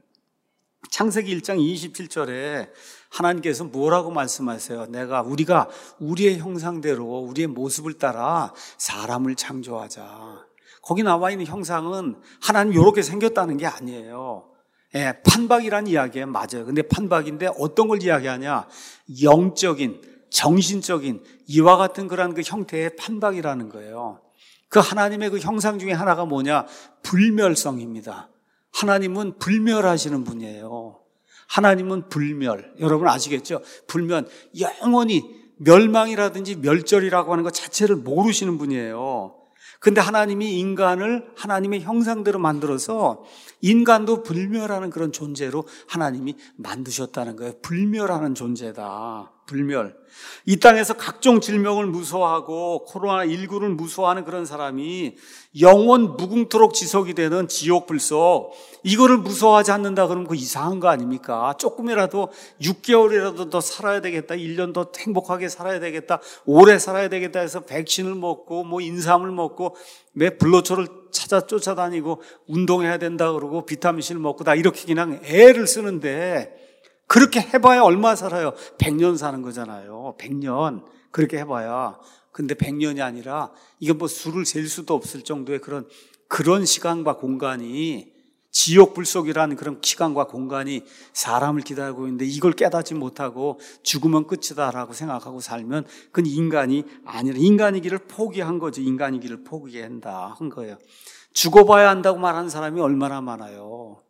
창세기 1장 27절에 하나님께서 뭐라고 말씀하세요? 우리가 우리의 형상대로 우리의 모습을 따라 사람을 창조하자. 거기 나와 있는 형상은 하나님 이렇게 생겼다는 게 아니에요. 판박이라는 이야기에 맞아요. 근데 판박인데 어떤 걸 이야기하냐? 영적인, 정신적인 이와 같은 그런 그 형태의 판박이라는 거예요. 그 하나님의 그 형상 중에 하나가 뭐냐? 불멸성입니다. 하나님은 불멸하시는 분이에요. 하나님은 불멸. 여러분 아시겠죠? 불멸. 영원히 멸망이라든지 멸절이라고 하는 것 자체를 모르시는 분이에요. 근데 하나님이 인간을 하나님의 형상대로 만들어서 인간도 불멸하는 그런 존재로 하나님이 만드셨다는 거예요. 불멸하는 존재다. 불멸. 이 땅에서 각종 질병을 무서워하고 코로나19를 무서워하는 그런 사람이 영원 무궁토록 지속이 되는 지옥 불속, 이거를 무서워하지 않는다 그러면 그거 이상한 거 아닙니까? 조금이라도 6개월이라도 더 살아야 되겠다, 1년 더 행복하게 살아야 되겠다, 오래 살아야 되겠다 해서 백신을 먹고 인삼을 먹고 불로초를 쫓아다니고 운동해야 된다 그러고 비타민C를 먹고 다 이렇게 그냥 애를 쓰는데, 그렇게 해봐야 얼마 살아요? 100년 사는 거잖아요. 100년. 그렇게 해봐야. 근데 100년이 아니라 이게 수를 셀 수도 없을 정도의 그런 시간과 공간이, 지옥 불속이라는 그런 시간과 공간이 사람을 기다리고 있는데 이걸 깨닫지 못하고 죽으면 끝이다라고 생각하고 살면 그건 인간이 아니라 인간이기를 포기한 거죠. 인간이기를 포기한다 한 거예요. 죽어봐야 한다고 말하는 사람이 얼마나 많아요.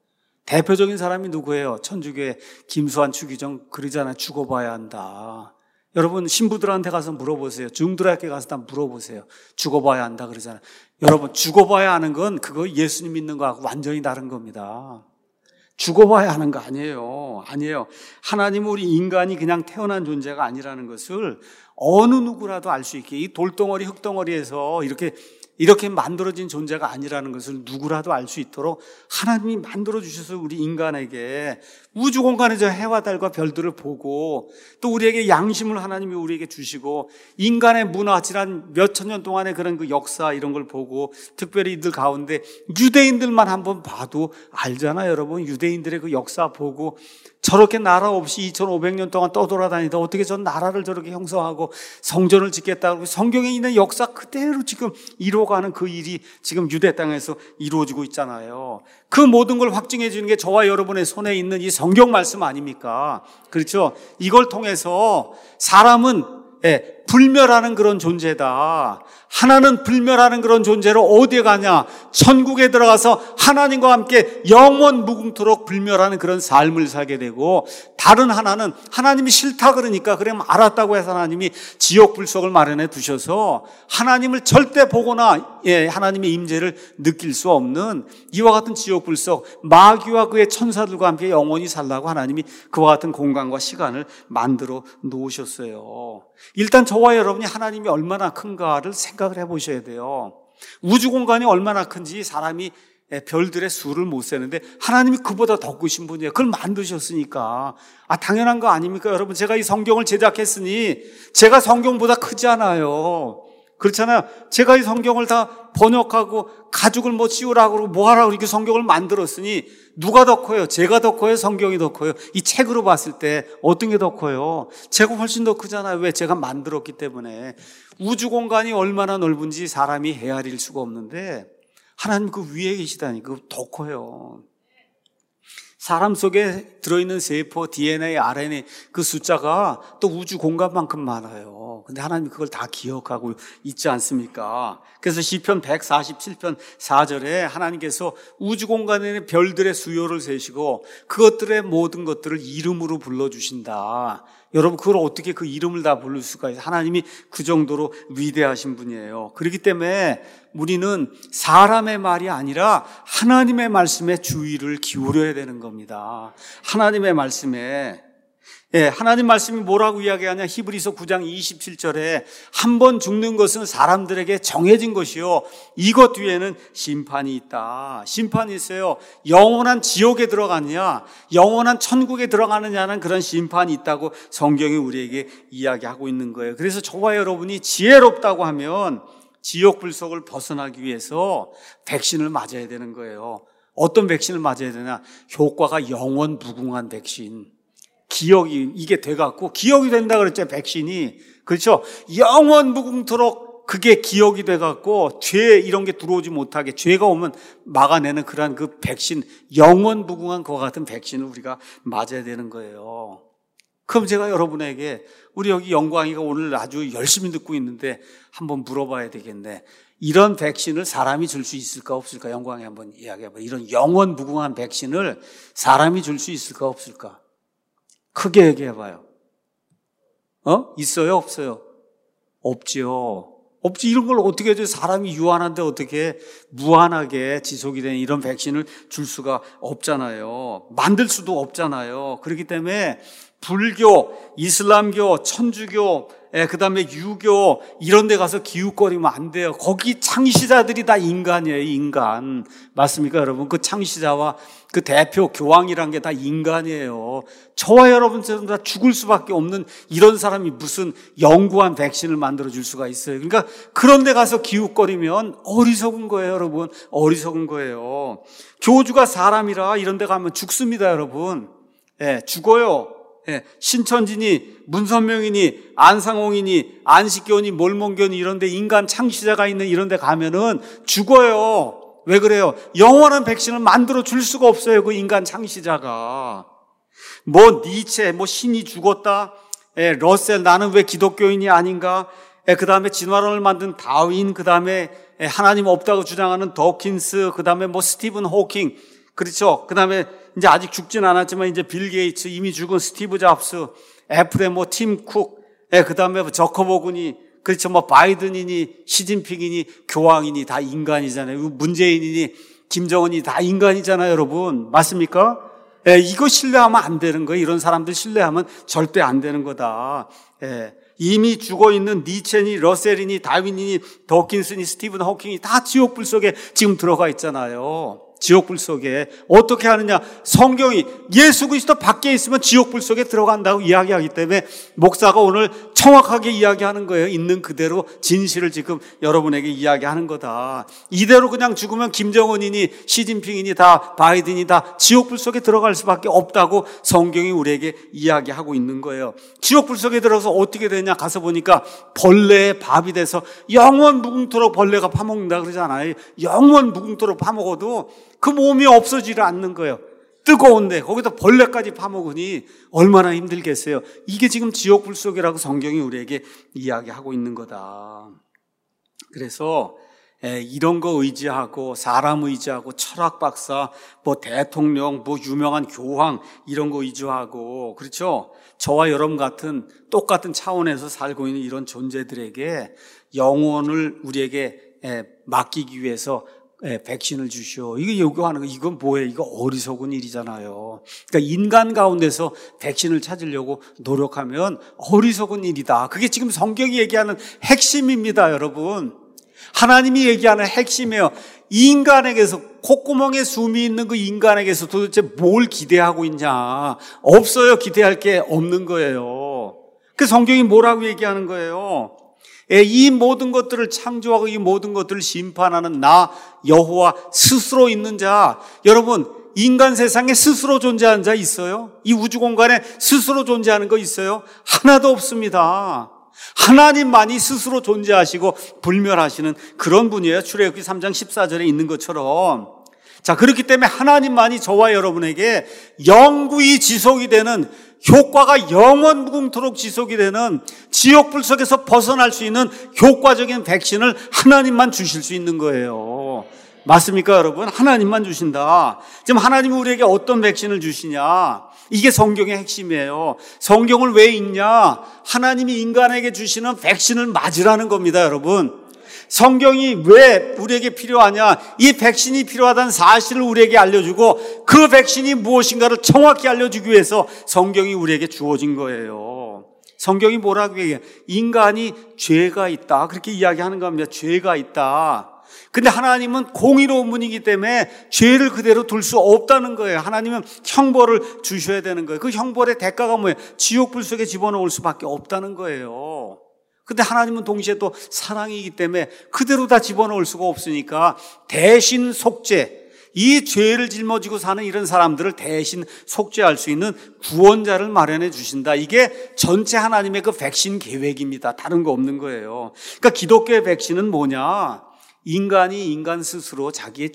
대표적인 사람이 누구예요? 천주교의 김수환 추기정 그러잖아요. 죽어봐야 한다. 여러분 신부들한테 가서 물어보세요. 중들에게 가서 다 물어보세요. 죽어봐야 한다 그러잖아요. 여러분 죽어봐야 하는 건 그거 예수님 믿는 거하고 완전히 다른 겁니다. 죽어봐야 하는 거 아니에요. 아니에요. 하나님은 우리 인간이 그냥 태어난 존재가 아니라는 것을 어느 누구라도 알 수 있게, 이 돌덩어리 흙덩어리에서 이렇게 만들어진 존재가 아니라는 것을 누구라도 알 수 있도록 하나님이 만들어 주셔서 우리 인간에게 우주 공간의 저 해와 달과 별들을 보고, 또 우리에게 양심을 하나님이 우리에게 주시고, 인간의 문화 지난 몇천 년 동안의 그런 그 역사 이런 걸 보고, 특별히 이들 가운데 유대인들만 한번 봐도 알잖아요. 여러분 유대인들의 그 역사 보고, 저렇게 나라 없이 2500년 동안 떠돌아다니다 어떻게 전 나라를 저렇게 형성하고 성전을 짓겠다고, 성경에 있는 역사 그대로 지금 이루어가는 그 일이 지금 유대 땅에서 이루어지고 있잖아요. 그 모든 걸 확증해 주는 게 저와 여러분의 손에 있는 이 성경 말씀 아닙니까? 그렇죠? 이걸 통해서 사람은 불멸하는 그런 존재다. 하나는 불멸하는 그런 존재로 어디에 가냐? 천국에 들어가서 하나님과 함께 영원 무궁토록 불멸하는 그런 삶을 살게 되고, 다른 하나는 하나님이 싫다 그러니까 그럼 알았다고 해서 하나님이 지옥 불속을 마련해 두셔서 하나님을 절대 보거나 하나님의 임재를 느낄 수 없는 이와 같은 지옥 불속, 마귀와 그의 천사들과 함께 영원히 살라고 하나님이 그와 같은 공간과 시간을 만들어 놓으셨어요. 일단 저와 여러분이 하나님이 얼마나 큰가를 생각을 해보셔야 돼요. 우주 공간이 얼마나 큰지 사람이 별들의 수를 못 세는데 하나님이 그보다 더 크신 분이에요. 그걸 만드셨으니까. 당연한 거 아닙니까? 여러분, 제가 이 성경을 제작했으니 제가 성경보다 크잖아요. 그렇잖아요. 제가 이 성경을 다 번역하고 가죽을 씌우라고 그러고 뭐 하라고 이렇게 성경을 만들었으니 누가 더 커요? 제가 더 커요? 성경이 더 커요? 이 책으로 봤을 때 어떤 게 더 커요? 제가 훨씬 더 크잖아요. 왜? 제가 만들었기 때문에. 우주 공간이 얼마나 넓은지 사람이 헤아릴 수가 없는데 하나님 그 위에 계시다니까 더 커요. 사람 속에 들어있는 세포, DNA, RNA 그 숫자가 또 우주 공간만큼 많아요. 근데 하나님이 그걸 다 기억하고 있지 않습니까? 그래서 시편 147편 4절에 하나님께서 우주 공간에 별들의 수요를 세시고 그것들의 모든 것들을 이름으로 불러주신다. 여러분, 그걸 어떻게 그 이름을 다 부를 수가 있어요? 하나님이 그 정도로 위대하신 분이에요. 그렇기 때문에 우리는 사람의 말이 아니라 하나님의 말씀에 주의를 기울여야 되는 겁니다. 하나님의 말씀에. 하나님 말씀이 뭐라고 이야기하냐? 히브리서 9장 27절에 한 번 죽는 것은 사람들에게 정해진 것이요, 이것 뒤에는 심판이 있다. 심판이 있어요. 영원한 지옥에 들어가느냐, 영원한 천국에 들어가느냐는 그런 심판이 있다고 성경이 우리에게 이야기하고 있는 거예요. 그래서 저와 여러분이 지혜롭다고 하면 지옥 불속을 벗어나기 위해서 백신을 맞아야 되는 거예요. 어떤 백신을 맞아야 되냐? 효과가 영원 무궁한 백신. 기억이 이게 돼갖고 기억이 된다 그랬죠. 백신이. 그렇죠. 영원 무궁토록 그게 기억이 돼갖고 죄 이런 게 들어오지 못하게, 죄가 오면 막아내는 그러한 그 백신, 영원 무궁한 그와 같은 백신을 우리가 맞아야 되는 거예요. 그럼 제가 여러분에게, 우리 여기 영광이가 오늘 아주 열심히 듣고 있는데 한번 물어봐야 되겠네. 이런 백신을 사람이 줄 수 있을까 없을까? 영광이 한번 이야기해봐. 이런 영원 무궁한 백신을 사람이 줄 수 있을까 없을까? 크게 얘기해봐요. 있어요? 없어요? 없지요. 없지. 이런 걸 어떻게 해줘? 사람이 유한한데 어떻게 무한하게 지속이 된 이런 백신을 줄 수가 없잖아요. 만들 수도 없잖아요. 그렇기 때문에 불교, 이슬람교, 천주교, 그 다음에 유교 이런 데 가서 기웃거리면 안 돼요. 거기 창시자들이 다 인간이에요. 인간. 맞습니까 여러분? 그 창시자와 그 대표 교황이란 게 다 인간이에요. 저와 여러분처럼 다 죽을 수밖에 없는 이런 사람이 무슨 영구한 백신을 만들어 줄 수가 있어요. 그러니까 그런 데 가서 기웃거리면 어리석은 거예요. 여러분, 어리석은 거예요. 교주가 사람이라 이런 데 가면 죽습니다. 여러분. 죽어요. 신천지니 문선명이니 안상홍이니 안식교니 몰몬교니 이런 데 인간 창시자가 있는 이런 데 가면은 죽어요. 왜 그래요? 영원한 백신을 만들어 줄 수가 없어요. 그 인간 창시자가. 니체, 신이 죽었다. 러셀, 나는 왜 기독교인이 아닌가? 그 다음에 진화론을 만든 다윈, 그 다음에 하나님 없다고 주장하는 더킨스, 그 다음에 스티븐 호킹. 그렇죠. 그 다음에 이제 아직 죽진 않았지만 이제 빌 게이츠, 이미 죽은 스티브 잡스, 애플의 팀 쿡, 그 다음에 저커버그니, 그렇죠. 바이든이니, 시진핑이니, 교황이니 다 인간이잖아요. 문재인이니, 김정은이 다 인간이잖아요, 여러분. 맞습니까? 이거 신뢰하면 안 되는 거예요. 이런 사람들 신뢰하면 절대 안 되는 거다. 이미 죽어있는 니체니, 러셀이니, 다윈이니, 더킨스니, 스티븐 호킹이 다 지옥불 속에 지금 들어가 있잖아요. 지옥불 속에. 어떻게 하느냐? 성경이 예수 그리스도 밖에 있으면 지옥불 속에 들어간다고 이야기하기 때문에 목사가 오늘 정확하게 이야기하는 거예요. 있는 그대로 진실을 지금 여러분에게 이야기하는 거다. 이대로 그냥 죽으면 김정은이니 시진핑이니 다 바이든이 다 지옥불 속에 들어갈 수밖에 없다고 성경이 우리에게 이야기하고 있는 거예요. 지옥불 속에 들어가서 어떻게 되냐? 가서 보니까 벌레의 밥이 돼서 영원 무궁토록 벌레가 파먹는다 그러잖아요. 영원 무궁토록 파먹어도 그 몸이 없어지지 않는 거예요. 뜨거운데 거기다 벌레까지 파먹으니 얼마나 힘들겠어요. 이게 지금 지옥불 속이라고 성경이 우리에게 이야기하고 있는 거다. 그래서 이런 거 의지하고 사람 의지하고 철학 박사, 대통령, 유명한 교황 이런 거 의지하고, 그렇죠? 저와 여러분 같은 똑같은 차원에서 살고 있는 이런 존재들에게 영혼을 우리에게 맡기기 위해서 백신을 주시오. 이게 요구하는 거, 이건 뭐예요? 이거 어리석은 일이잖아요. 그러니까 인간 가운데서 백신을 찾으려고 노력하면 어리석은 일이다. 그게 지금 성경이 얘기하는 핵심입니다, 여러분. 하나님이 얘기하는 핵심이에요. 인간에게서, 콧구멍에 숨이 있는 그 인간에게서 도대체 뭘 기대하고 있냐? 없어요. 기대할 게 없는 거예요. 그 성경이 뭐라고 얘기하는 거예요? 이 모든 것들을 창조하고 이 모든 것들을 심판하는 나 여호와 스스로 있는 자. 여러분, 인간 세상에 스스로 존재하는 자 있어요? 이 우주 공간에 스스로 존재하는 거 있어요? 하나도 없습니다. 하나님만이 스스로 존재하시고 불멸하시는 그런 분이에요. 출애굽기 3장 14절에 있는 것처럼. 자, 그렇기 때문에 하나님만이 저와 여러분에게 영구히 지속이 되는, 효과가 영원 무궁토록 지속이 되는, 지옥불 속에서 벗어날 수 있는 효과적인 백신을 하나님만 주실 수 있는 거예요. 맞습니까, 여러분? 하나님만 주신다. 지금 하나님이 우리에게 어떤 백신을 주시냐? 이게 성경의 핵심이에요. 성경을 왜 읽냐? 하나님이 인간에게 주시는 백신을 맞으라는 겁니다, 여러분. 성경이 왜 우리에게 필요하냐? 이 백신이 필요하다는 사실을 우리에게 알려주고 그 백신이 무엇인가를 정확히 알려주기 위해서 성경이 우리에게 주어진 거예요. 성경이 뭐라고 얘기해요? 인간이 죄가 있다. 그렇게 이야기하는 겁니다. 죄가 있다. 근데 하나님은 공의로운 분이기 때문에 죄를 그대로 둘 수 없다는 거예요. 하나님은 형벌을 주셔야 되는 거예요. 그 형벌의 대가가 뭐예요? 지옥불 속에 집어넣을 수밖에 없다는 거예요. 근데 하나님은 동시에 또 사랑이기 때문에 그대로 다 집어넣을 수가 없으니까 대신 속죄, 이 죄를 짊어지고 사는 이런 사람들을 대신 속죄할 수 있는 구원자를 마련해 주신다. 이게 전체 하나님의 그 백신 계획입니다. 다른 거 없는 거예요. 그러니까 기독교의 백신은 뭐냐? 인간이 인간 스스로 자기의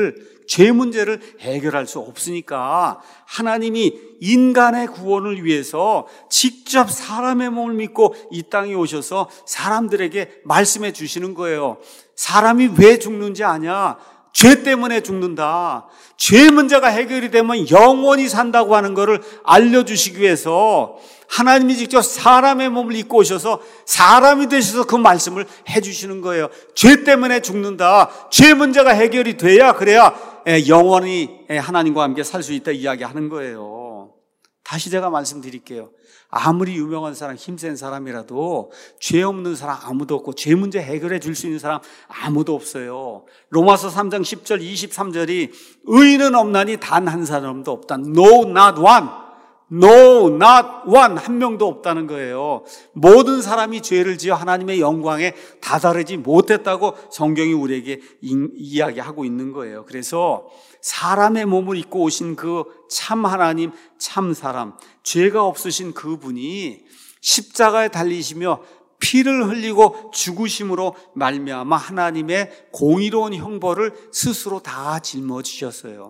죄 문제를 해결할 수 없으니까 하나님이 인간의 구원을 위해서 직접 사람의 몸을 믿고 이 땅에 오셔서 사람들에게 말씀해 주시는 거예요. 사람이 왜 죽는지 아냐? 죄 때문에 죽는다. 죄 문제가 해결이 되면 영원히 산다고 하는 것을 알려주시기 위해서 하나님이 직접 사람의 몸을 입고 오셔서 사람이 되셔서 그 말씀을 해주시는 거예요. 죄 때문에 죽는다. 죄 문제가 해결이 돼야, 그래야 영원히 하나님과 함께 살 수 있다 이야기하는 거예요. 다시 제가 말씀드릴게요. 아무리 유명한 사람, 힘센 사람이라도 죄 없는 사람 아무도 없고 죄 문제 해결해 줄 수 있는 사람 아무도 없어요. 로마서 3장 10절 23절이 의인은 없나니 단 한 사람도 없다. No, not one. No, not one. 한 명도 없다는 거예요. 모든 사람이 죄를 지어 하나님의 영광에 다다르지 못했다고 성경이 우리에게 이야기하고 있는 거예요. 그래서 사람의 몸을 입고 오신 그 참 하나님, 참 사람, 죄가 없으신 그분이 십자가에 달리시며 피를 흘리고 죽으심으로 말미암아 하나님의 공의로운 형벌을 스스로 다 짊어지셨어요.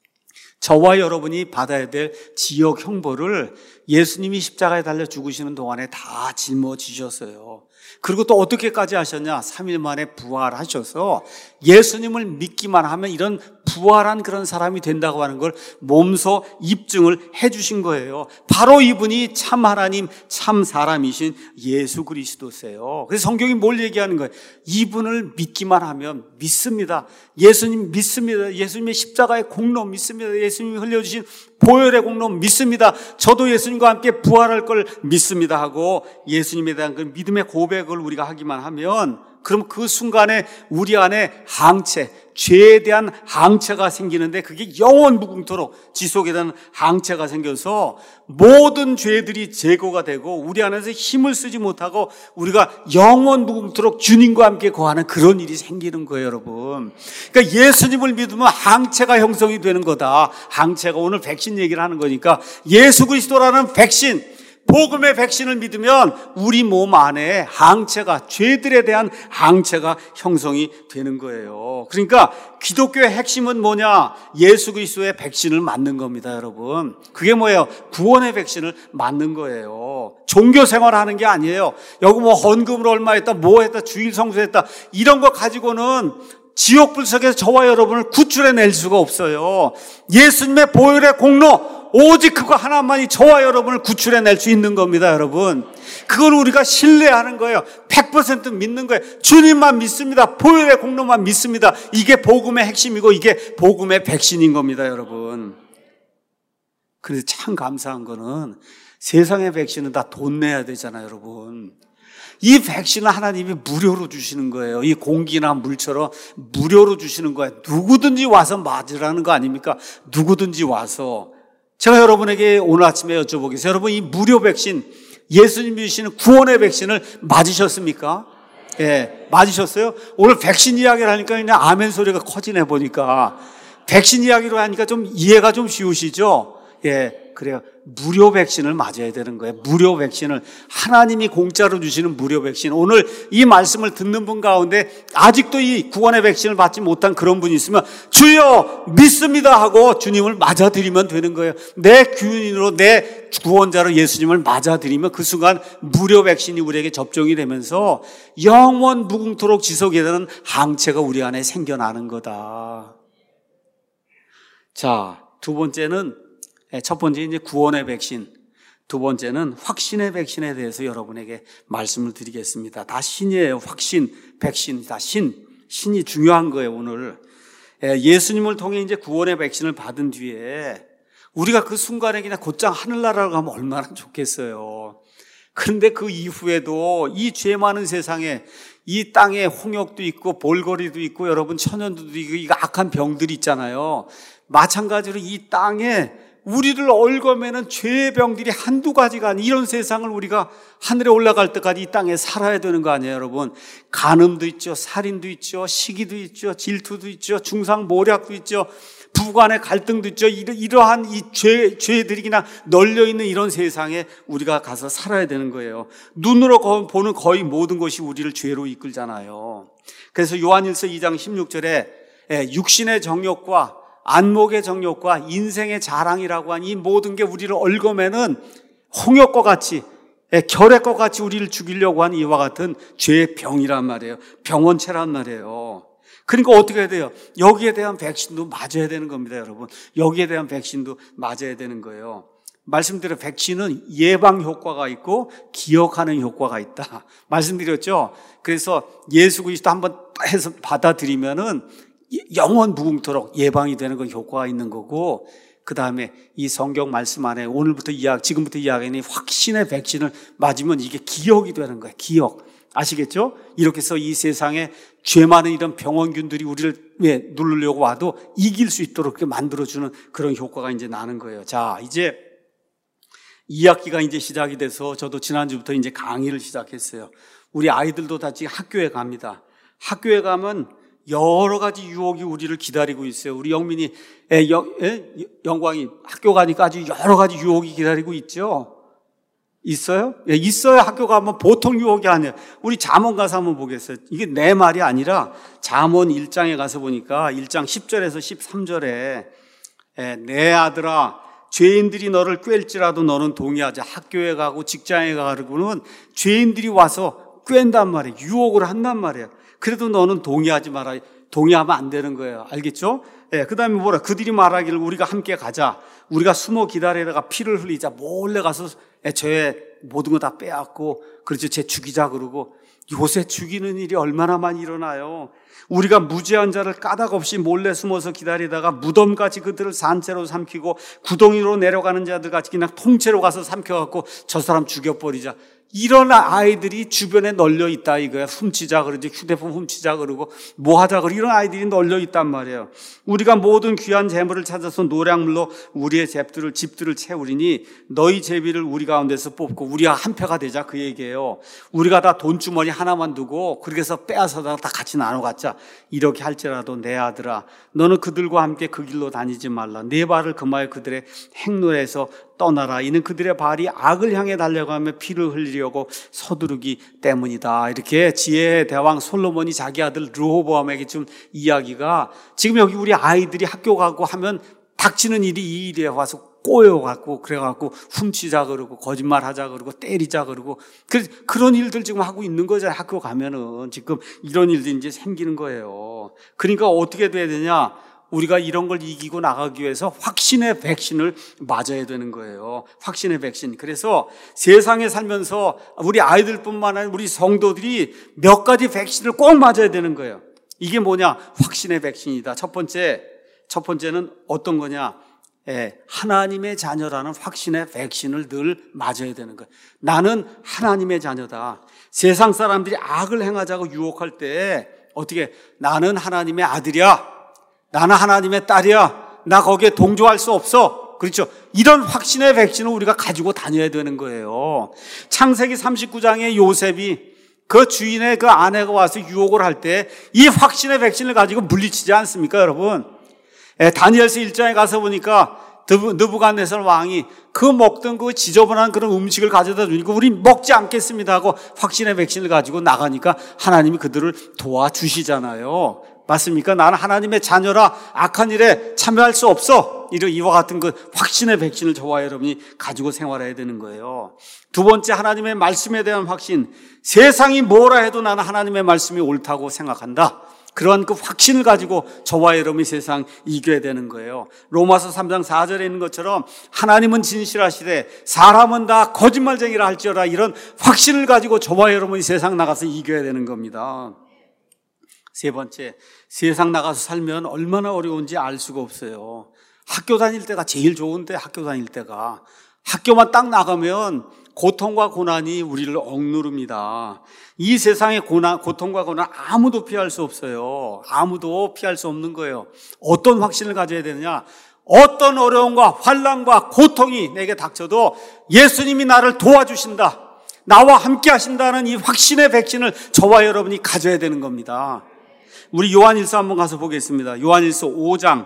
저와 여러분이 받아야 될 지옥 형벌을 예수님이 십자가에 달려 죽으시는 동안에 다 짊어지셨어요. 그리고 또 어떻게까지 하셨냐? 3일 만에 부활하셔서 예수님을 믿기만 하면 이런 부활한 그런 사람이 된다고 하는 걸 몸소 입증을 해 주신 거예요. 바로 이분이 참 하나님, 참 사람이신 예수 그리스도세요. 그래서 성경이 뭘 얘기하는 거예요? 이분을 믿기만 하면 믿습니다. 예수님 믿습니다. 예수님의 십자가의 공로 믿습니다. 예수님이 흘려주신 보혈의 공로 믿습니다. 저도 예수님과 함께 부활할 걸 믿습니다 하고 예수님에 대한 그 믿음의 고백을 우리가 하기만 하면, 그럼 그 순간에 우리 안에 항체, 죄에 대한 항체가 생기는데, 그게 영원 무궁토록 지속에 대한 항체가 생겨서 모든 죄들이 제거가 되고 우리 안에서 힘을 쓰지 못하고 우리가 영원 무궁토록 주님과 함께 거하는 그런 일이 생기는 거예요, 여러분. 그러니까 예수님을 믿으면 항체가 형성이 되는 거다. 항체가, 오늘 백신 얘기를 하는 거니까 예수 그리스도라는 백신, 복음의 백신을 믿으면 우리 몸 안에 항체가, 죄들에 대한 항체가 형성이 되는 거예요. 그러니까 기독교의 핵심은 뭐냐? 예수 그리스도의 백신을 맞는 겁니다, 여러분. 그게 뭐예요? 구원의 백신을 맞는 거예요. 종교 생활하는 게 아니에요. 여기 뭐 헌금을 얼마 했다, 뭐 했다, 주일 성수했다, 이런 거 가지고는 지옥 불석에서 저와 여러분을 구출해낼 수가 없어요. 예수님의 보혈의 공로, 오직 그거 하나만이 저와 여러분을 구출해낼 수 있는 겁니다, 여러분. 그걸 우리가 신뢰하는 거예요. 100% 믿는 거예요. 주님만 믿습니다. 보혈의 공로만 믿습니다. 이게 복음의 핵심이고 이게 복음의 백신인 겁니다, 여러분. 그래서 참 감사한 거는 세상의 백신은 다 돈 내야 되잖아요, 여러분. 이 백신은 하나님이 무료로 주시는 거예요. 이 공기나 물처럼 무료로 주시는 거예요. 누구든지 와서 맞으라는 거 아닙니까? 누구든지 와서. 제가 여러분에게 오늘 아침에 여쭤보겠습니다. 여러분, 이 무료 백신, 예수님이 주시는 구원의 백신을 맞으셨습니까? 예, 맞으셨어요? 오늘 백신 이야기를 하니까 그냥 아멘 소리가 커지네, 보니까. 백신 이야기로 하니까 좀 이해가 좀 쉬우시죠? 예, 그래요. 무료 백신을 맞아야 되는 거예요. 무료 백신을, 하나님이 공짜로 주시는 무료 백신. 오늘 이 말씀을 듣는 분 가운데 아직도 이 구원의 백신을 받지 못한 그런 분이 있으면 주여 믿습니다 하고 주님을 맞아들이면 되는 거예요. 내 구인으로, 내 구원자로 예수님을 맞아들이면 그 순간 무료 백신이 우리에게 접종이 되면서 영원 무궁토록 지속이 되는 항체가 우리 안에 생겨나는 거다. 자, 두 번째는, 첫 번째 이제 구원의 백신, 두 번째는 확신의 백신에 대해서 여러분에게 말씀을 드리겠습니다. 다 신이에요. 확신, 백신, 다 신이 중요한 거예요, 오늘. 예수님을 통해 이제 구원의 백신을 받은 뒤에 우리가 그 순간에 그냥 곧장 하늘나라로 가면 얼마나 좋겠어요. 그런데 그 이후에도 이 죄 많은 세상에, 이 땅에 홍역도 있고 볼거리도 있고 여러분 천연두도 있고 이 악한 병들이 있잖아요. 마찬가지로 이 땅에 우리를 얽어매는 죄의 병들이 한두 가지가 아닌 이런 세상을 우리가 하늘에 올라갈 때까지 이 땅에 살아야 되는 거 아니에요, 여러분? 간음도 있죠, 살인도 있죠, 시기도 있죠, 질투도 있죠, 중상모략도 있죠, 부부간의 갈등도 있죠. 이러한 이 죄들이 그냥 널려있는 이런 세상에 우리가 가서 살아야 되는 거예요. 눈으로 보는 거의 모든 것이 우리를 죄로 이끌잖아요. 그래서 요한일서 2장 16절에 육신의 정욕과 안목의 정욕과 인생의 자랑이라고 한 이 모든 게 우리를 얽어매는 홍역과 같이, 결핵과 같이 우리를 죽이려고 한 이와 같은 죄의 병이란 말이에요. 병원체란 말이에요. 그러니까 어떻게 해야 돼요? 여기에 대한 백신도 맞아야 되는 겁니다, 여러분. 여기에 대한 백신도 맞아야 되는 거예요. 말씀드린 백신은 예방 효과가 있고 기억하는 효과가 있다. 말씀드렸죠? 그래서 예수 그리스도 한번 해서 받아들이면은 영원 무궁토록 예방이 되는 건 효과가 있는 거고, 그 다음에 이 성경 말씀 안에 오늘부터 지금부터 이야기하는 확신의 백신을 맞으면 이게 기억이 되는 거예요. 기억. 아시겠죠? 이렇게 해서 이 세상에 죄 많은 이런 병원균들이 우리를 누르려고 와도 이길 수 있도록 그렇게 만들어주는 그런 효과가 이제 나는 거예요. 자, 이제 2학기가 이제 시작이 돼서 저도 지난주부터 이제 강의를 시작했어요. 우리 아이들도 다 지금 학교에 갑니다. 학교에 가면 여러 가지 유혹이 우리를 기다리고 있어요. 우리 영민이, 영광이 학교 가니까 아주 여러 가지 유혹이 기다리고 있죠? 있어요? 예, 있어요. 학교 가면 보통 유혹이 아니에요. 우리 잠언 가서 한번 보겠어요. 이게 내 말이 아니라 잠언 1장에 가서 보니까 1장 10절에서 13절에 내 아들아, 죄인들이 너를 꿰일지라도 너는 동의하자. 학교에 가고 직장에 가고는 죄인들이 와서 꿰인단 말이에요. 유혹을 한단 말이에요. 그래도 너는 동의하지 마라. 동의하면 안 되는 거예요. 알겠죠? 예, 그 다음에 뭐라? 그들이 말하기를 우리가 함께 가자. 우리가 숨어 기다리다가 피를 흘리자. 몰래 가서 저의 모든 거 다 빼앗고, 그렇죠. 쟤 죽이자 그러고. 요새 죽이는 일이 얼마나 많이 일어나요. 우리가 무죄한 자를 까닭 없이 몰래 숨어서 기다리다가 무덤같이 그들을 산채로 삼키고 구덩이로 내려가는 자들 같이 그냥 통째로 가서 삼켜갖고 저 사람 죽여버리자. 이런 아이들이 주변에 널려 있다 이거야. 훔치자 그러지. 휴대폰 훔치자 그러고 뭐 하자 그러고 이런 아이들이 널려 있단 말이에요. 우리가 모든 귀한 재물을 찾아서 노량물로 우리의 집들을 채우리니 너희 제비를 우리 가운데서 뽑고 우리가 한패가 되자 그 얘기예요. 우리가 다 돈주머니 하나만 두고 그렇게 해서 빼앗아다가 다 같이 나눠 갖자. 이렇게 할지라도 내 아들아 너는 그들과 함께 그 길로 다니지 말라. 네 발을 금하여 그들의 행로에서 떠나라. 이는 그들의 발이 악을 향해 달려가며 피를 흘리려고 서두르기 때문이다. 이렇게 지혜의 대왕 솔로몬이 자기 아들 르호보암에게 준 이야기가 지금 여기 우리 아이들이 학교 가고 하면 닥치는 일이 이 일에 와서 꼬여갖고 그래갖고 훔치자 그러고 거짓말하자 그러고 때리자 그러고 그런 일들 지금 하고 있는 거잖아요. 학교 가면은 지금 이런 일들이 이제 생기는 거예요. 그러니까 어떻게 돼야 되냐? 우리가 이런 걸 이기고 나가기 위해서 확신의 백신을 맞아야 되는 거예요. 확신의 백신. 그래서 세상에 살면서 우리 아이들뿐만 아니라 우리 성도들이 몇 가지 백신을 꼭 맞아야 되는 거예요. 이게 뭐냐? 확신의 백신이다. 첫 번째는 어떤 거냐? 하나님의 자녀라는 확신의 백신을 늘 맞아야 되는 거예요. 나는 하나님의 자녀다. 세상 사람들이 악을 행하자고 유혹할 때 어떻게 나는 하나님의 아들이야. 나는 하나님의 딸이야. 나 거기에 동조할 수 없어. 그렇죠. 이런 확신의 백신을 우리가 가지고 다녀야 되는 거예요. 창세기 39장에 요셉이 그 주인의 그 아내가 와서 유혹을 할 때 이 확신의 백신을 가지고 물리치지 않습니까, 여러분? 다니엘서 1장에 가서 보니까 느부갓네살 왕이 그 먹던 그 지저분한 그런 음식을 가져다 주니까 우리 먹지 않겠습니다 하고 확신의 백신을 가지고 나가니까 하나님이 그들을 도와주시잖아요. 맞습니까? 나는 하나님의 자녀라 악한 일에 참여할 수 없어. 이와 같은 그 확신의 백신을 저와 여러분이 가지고 생활해야 되는 거예요. 두 번째, 하나님의 말씀에 대한 확신. 세상이 뭐라 해도 나는 하나님의 말씀이 옳다고 생각한다. 그러한 그 확신을 가지고 저와 여러분이 세상 이겨야 되는 거예요. 로마서 3장 4절에 있는 것처럼 하나님은 진실하시되 사람은 다 거짓말쟁이라 할지어라. 이런 확신을 가지고 저와 여러분이 세상 나가서 이겨야 되는 겁니다. 세 번째, 세상 나가서 살면 얼마나 어려운지 알 수가 없어요. 학교 다닐 때가 제일 좋은데 학교 다닐 때가 학교만 딱 나가면 고통과 고난이 우리를 억누릅니다. 이 세상의 고통과 고난 아무도 피할 수 없어요. 아무도 피할 수 없는 거예요. 어떤 확신을 가져야 되느냐? 어떤 어려움과 환난과 고통이 내게 닥쳐도 예수님이 나를 도와주신다. 나와 함께 하신다는 이 확신의 백신을 저와 여러분이 가져야 되는 겁니다. 우리 요한일서 한번 가서 보겠습니다. 요한일서 5장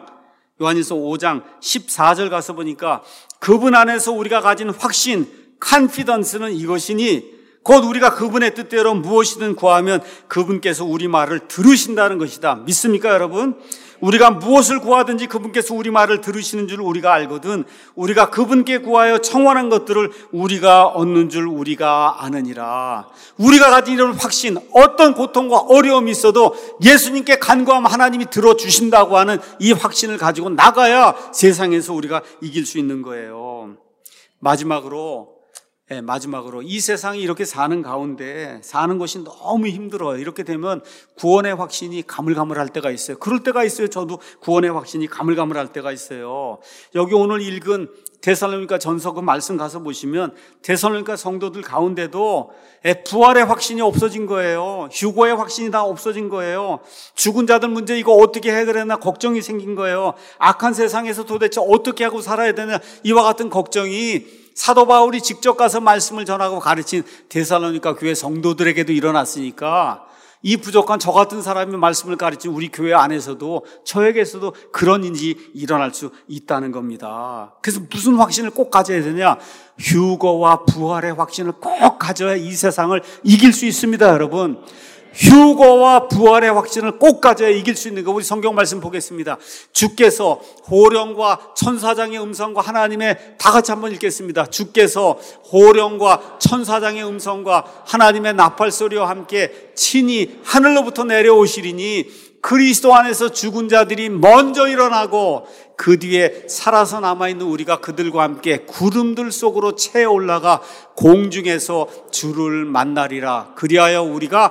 14절 가서 보니까 그분 안에서 우리가 가진 확신, 컨피던스는 이것이니 곧 우리가 그분의 뜻대로 무엇이든 구하면 그분께서 우리 말을 들으신다는 것이다. 믿습니까, 여러분? 우리가 무엇을 구하든지 그분께서 우리 말을 들으시는 줄 우리가 알거든 우리가 그분께 구하여 청원한 것들을 우리가 얻는 줄 우리가 아느니라. 우리가 가진 이런 확신, 어떤 고통과 어려움이 있어도 예수님께 간구하면 하나님이 들어주신다고 하는 이 확신을 가지고 나가야 세상에서 우리가 이길 수 있는 거예요. 마지막으로 이 세상이 이렇게 사는 가운데 사는 것이 너무 힘들어요. 이렇게 되면 구원의 확신이 가물가물할 때가 있어요. 그럴 때가 있어요. 저도 구원의 확신이 가물가물할 때가 있어요. 여기 오늘 읽은 데살로니가 전서 그 말씀 가서 보시면 데살로니가 성도들 가운데도 부활의 확신이 없어진 거예요. 휴거의 확신이 다 없어진 거예요. 죽은 자들 문제 이거 어떻게 해결했나 걱정이 생긴 거예요. 악한 세상에서 도대체 어떻게 하고 살아야 되나 이와 같은 걱정이 사도 바울이 직접 가서 말씀을 전하고 가르친 데살로니가 교회 성도들에게도 일어났으니까 이 부족한 저 같은 사람이 말씀을 가르친 우리 교회 안에서도 저에게서도 그런 일이 일어날 수 있다는 겁니다. 그래서 무슨 확신을 꼭 가져야 되냐? 휴거와 부활의 확신을 꼭 가져야 이 세상을 이길 수 있습니다, 여러분. 휴거와 부활의 확신을 꼭 가져야 이길 수 있는 거. 우리 성경 말씀 보겠습니다. 주께서 호령과 천사장의 음성과 하나님의, 다 같이 한번 읽겠습니다. 주께서 호령과 천사장의 음성과 하나님의 나팔 소리와 함께 친히 하늘로부터 내려오시리니 그리스도 안에서 죽은 자들이 먼저 일어나고 그 뒤에 살아서 남아있는 우리가 그들과 함께 구름들 속으로 채 올라가 공중에서 주를 만나리라. 그리하여 우리가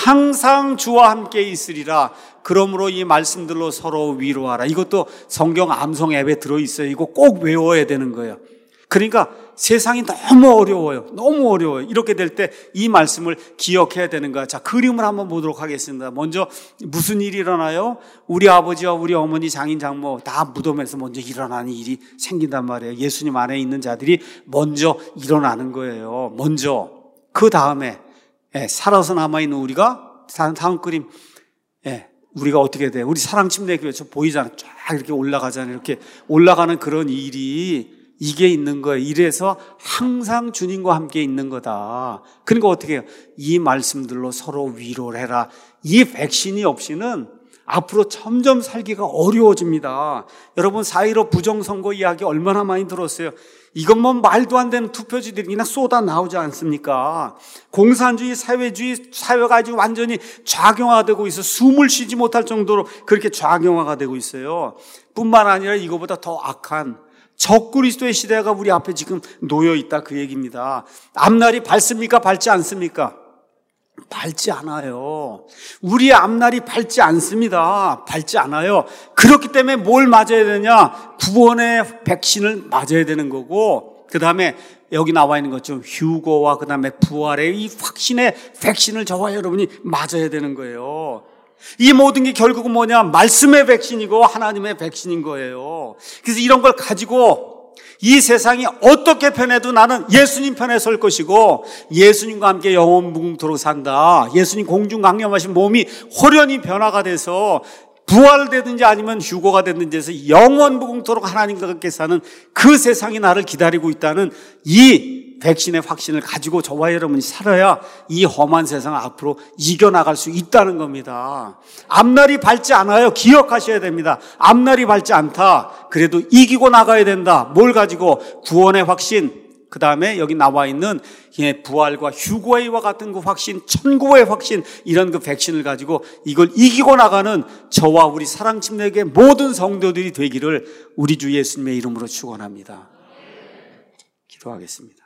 항상 주와 함께 있으리라. 그러므로 이 말씀들로 서로 위로하라. 이것도 성경 암송 앱에 들어있어요. 이거 꼭 외워야 되는 거예요. 그러니까 세상이 너무 어려워요. 너무 어려워요. 이렇게 될 때 이 말씀을 기억해야 되는 거야. 자, 그림을 한번 보도록 하겠습니다. 먼저 무슨 일이 일어나요? 우리 아버지와 우리 어머니, 장인, 장모 다 무덤에서 먼저 일어나는 일이 생긴단 말이에요. 예수님 안에 있는 자들이 먼저 일어나는 거예요. 먼저. 그 다음에 살아서 남아있는 우리가, 다음 그림, 우리가 어떻게 돼요? 우리 사랑침례교회 저 보이잖아요. 쫙 이렇게 올라가잖아요. 이렇게 올라가는 그런 일이 이게 있는 거예요. 이래서 항상 주님과 함께 있는 거다. 그러니까 어떻게 해요? 이 말씀들로 서로 위로를 해라. 이 백신이 없이는 앞으로 점점 살기가 어려워집니다. 여러분 4.15 부정선거 이야기 얼마나 많이 들었어요. 이건 뭐 말도 안 되는 투표지들이 그냥 쏟아 나오지 않습니까? 공산주의, 사회주의, 사회가 아주 완전히 좌경화되고 있어. 숨을 쉬지 못할 정도로 그렇게 좌경화가 되고 있어요. 뿐만 아니라 이거보다 더 악한 적그리스도의 시대가 우리 앞에 지금 놓여 있다, 그 얘기입니다. 앞날이 밝습니까? 밝지 않습니까? 밝지 않아요. 우리의 앞날이 밝지 않습니다. 밝지 않아요. 그렇기 때문에 뭘 맞아야 되냐? 구원의 백신을 맞아야 되는 거고, 그 다음에 여기 나와 있는 것처럼 휴거와 그 다음에 부활의 이 확신의 백신을 저와 여러분이 맞아야 되는 거예요. 이 모든 게 결국은 뭐냐? 말씀의 백신이고 하나님의 백신인 거예요. 그래서 이런 걸 가지고 이 세상이 어떻게 변해도 나는 예수님 편에 설 것이고 예수님과 함께 영원 무궁토록 산다. 예수님 공중 강림하신 몸이 호련히 변화가 돼서 부활되든지 아니면 휴거가 되든지 해서 영원 무궁토록 하나님과 함께 사는 그 세상이 나를 기다리고 있다는 이 백신의 확신을 가지고 저와 여러분이 살아야 이 험한 세상을 앞으로 이겨나갈 수 있다는 겁니다. 앞날이 밝지 않아요. 기억하셔야 됩니다. 앞날이 밝지 않다. 그래도 이기고 나가야 된다. 뭘 가지고? 구원의 확신, 그 다음에 여기 나와 있는 부활과 휴거의 와 같은 그 확신, 천국의 확신, 이런 그 백신을 가지고 이걸 이기고 나가는 저와 우리 사랑침례교회 모든 성도들이 되기를 우리 주 예수님의 이름으로 축원합니다. 기도하겠습니다.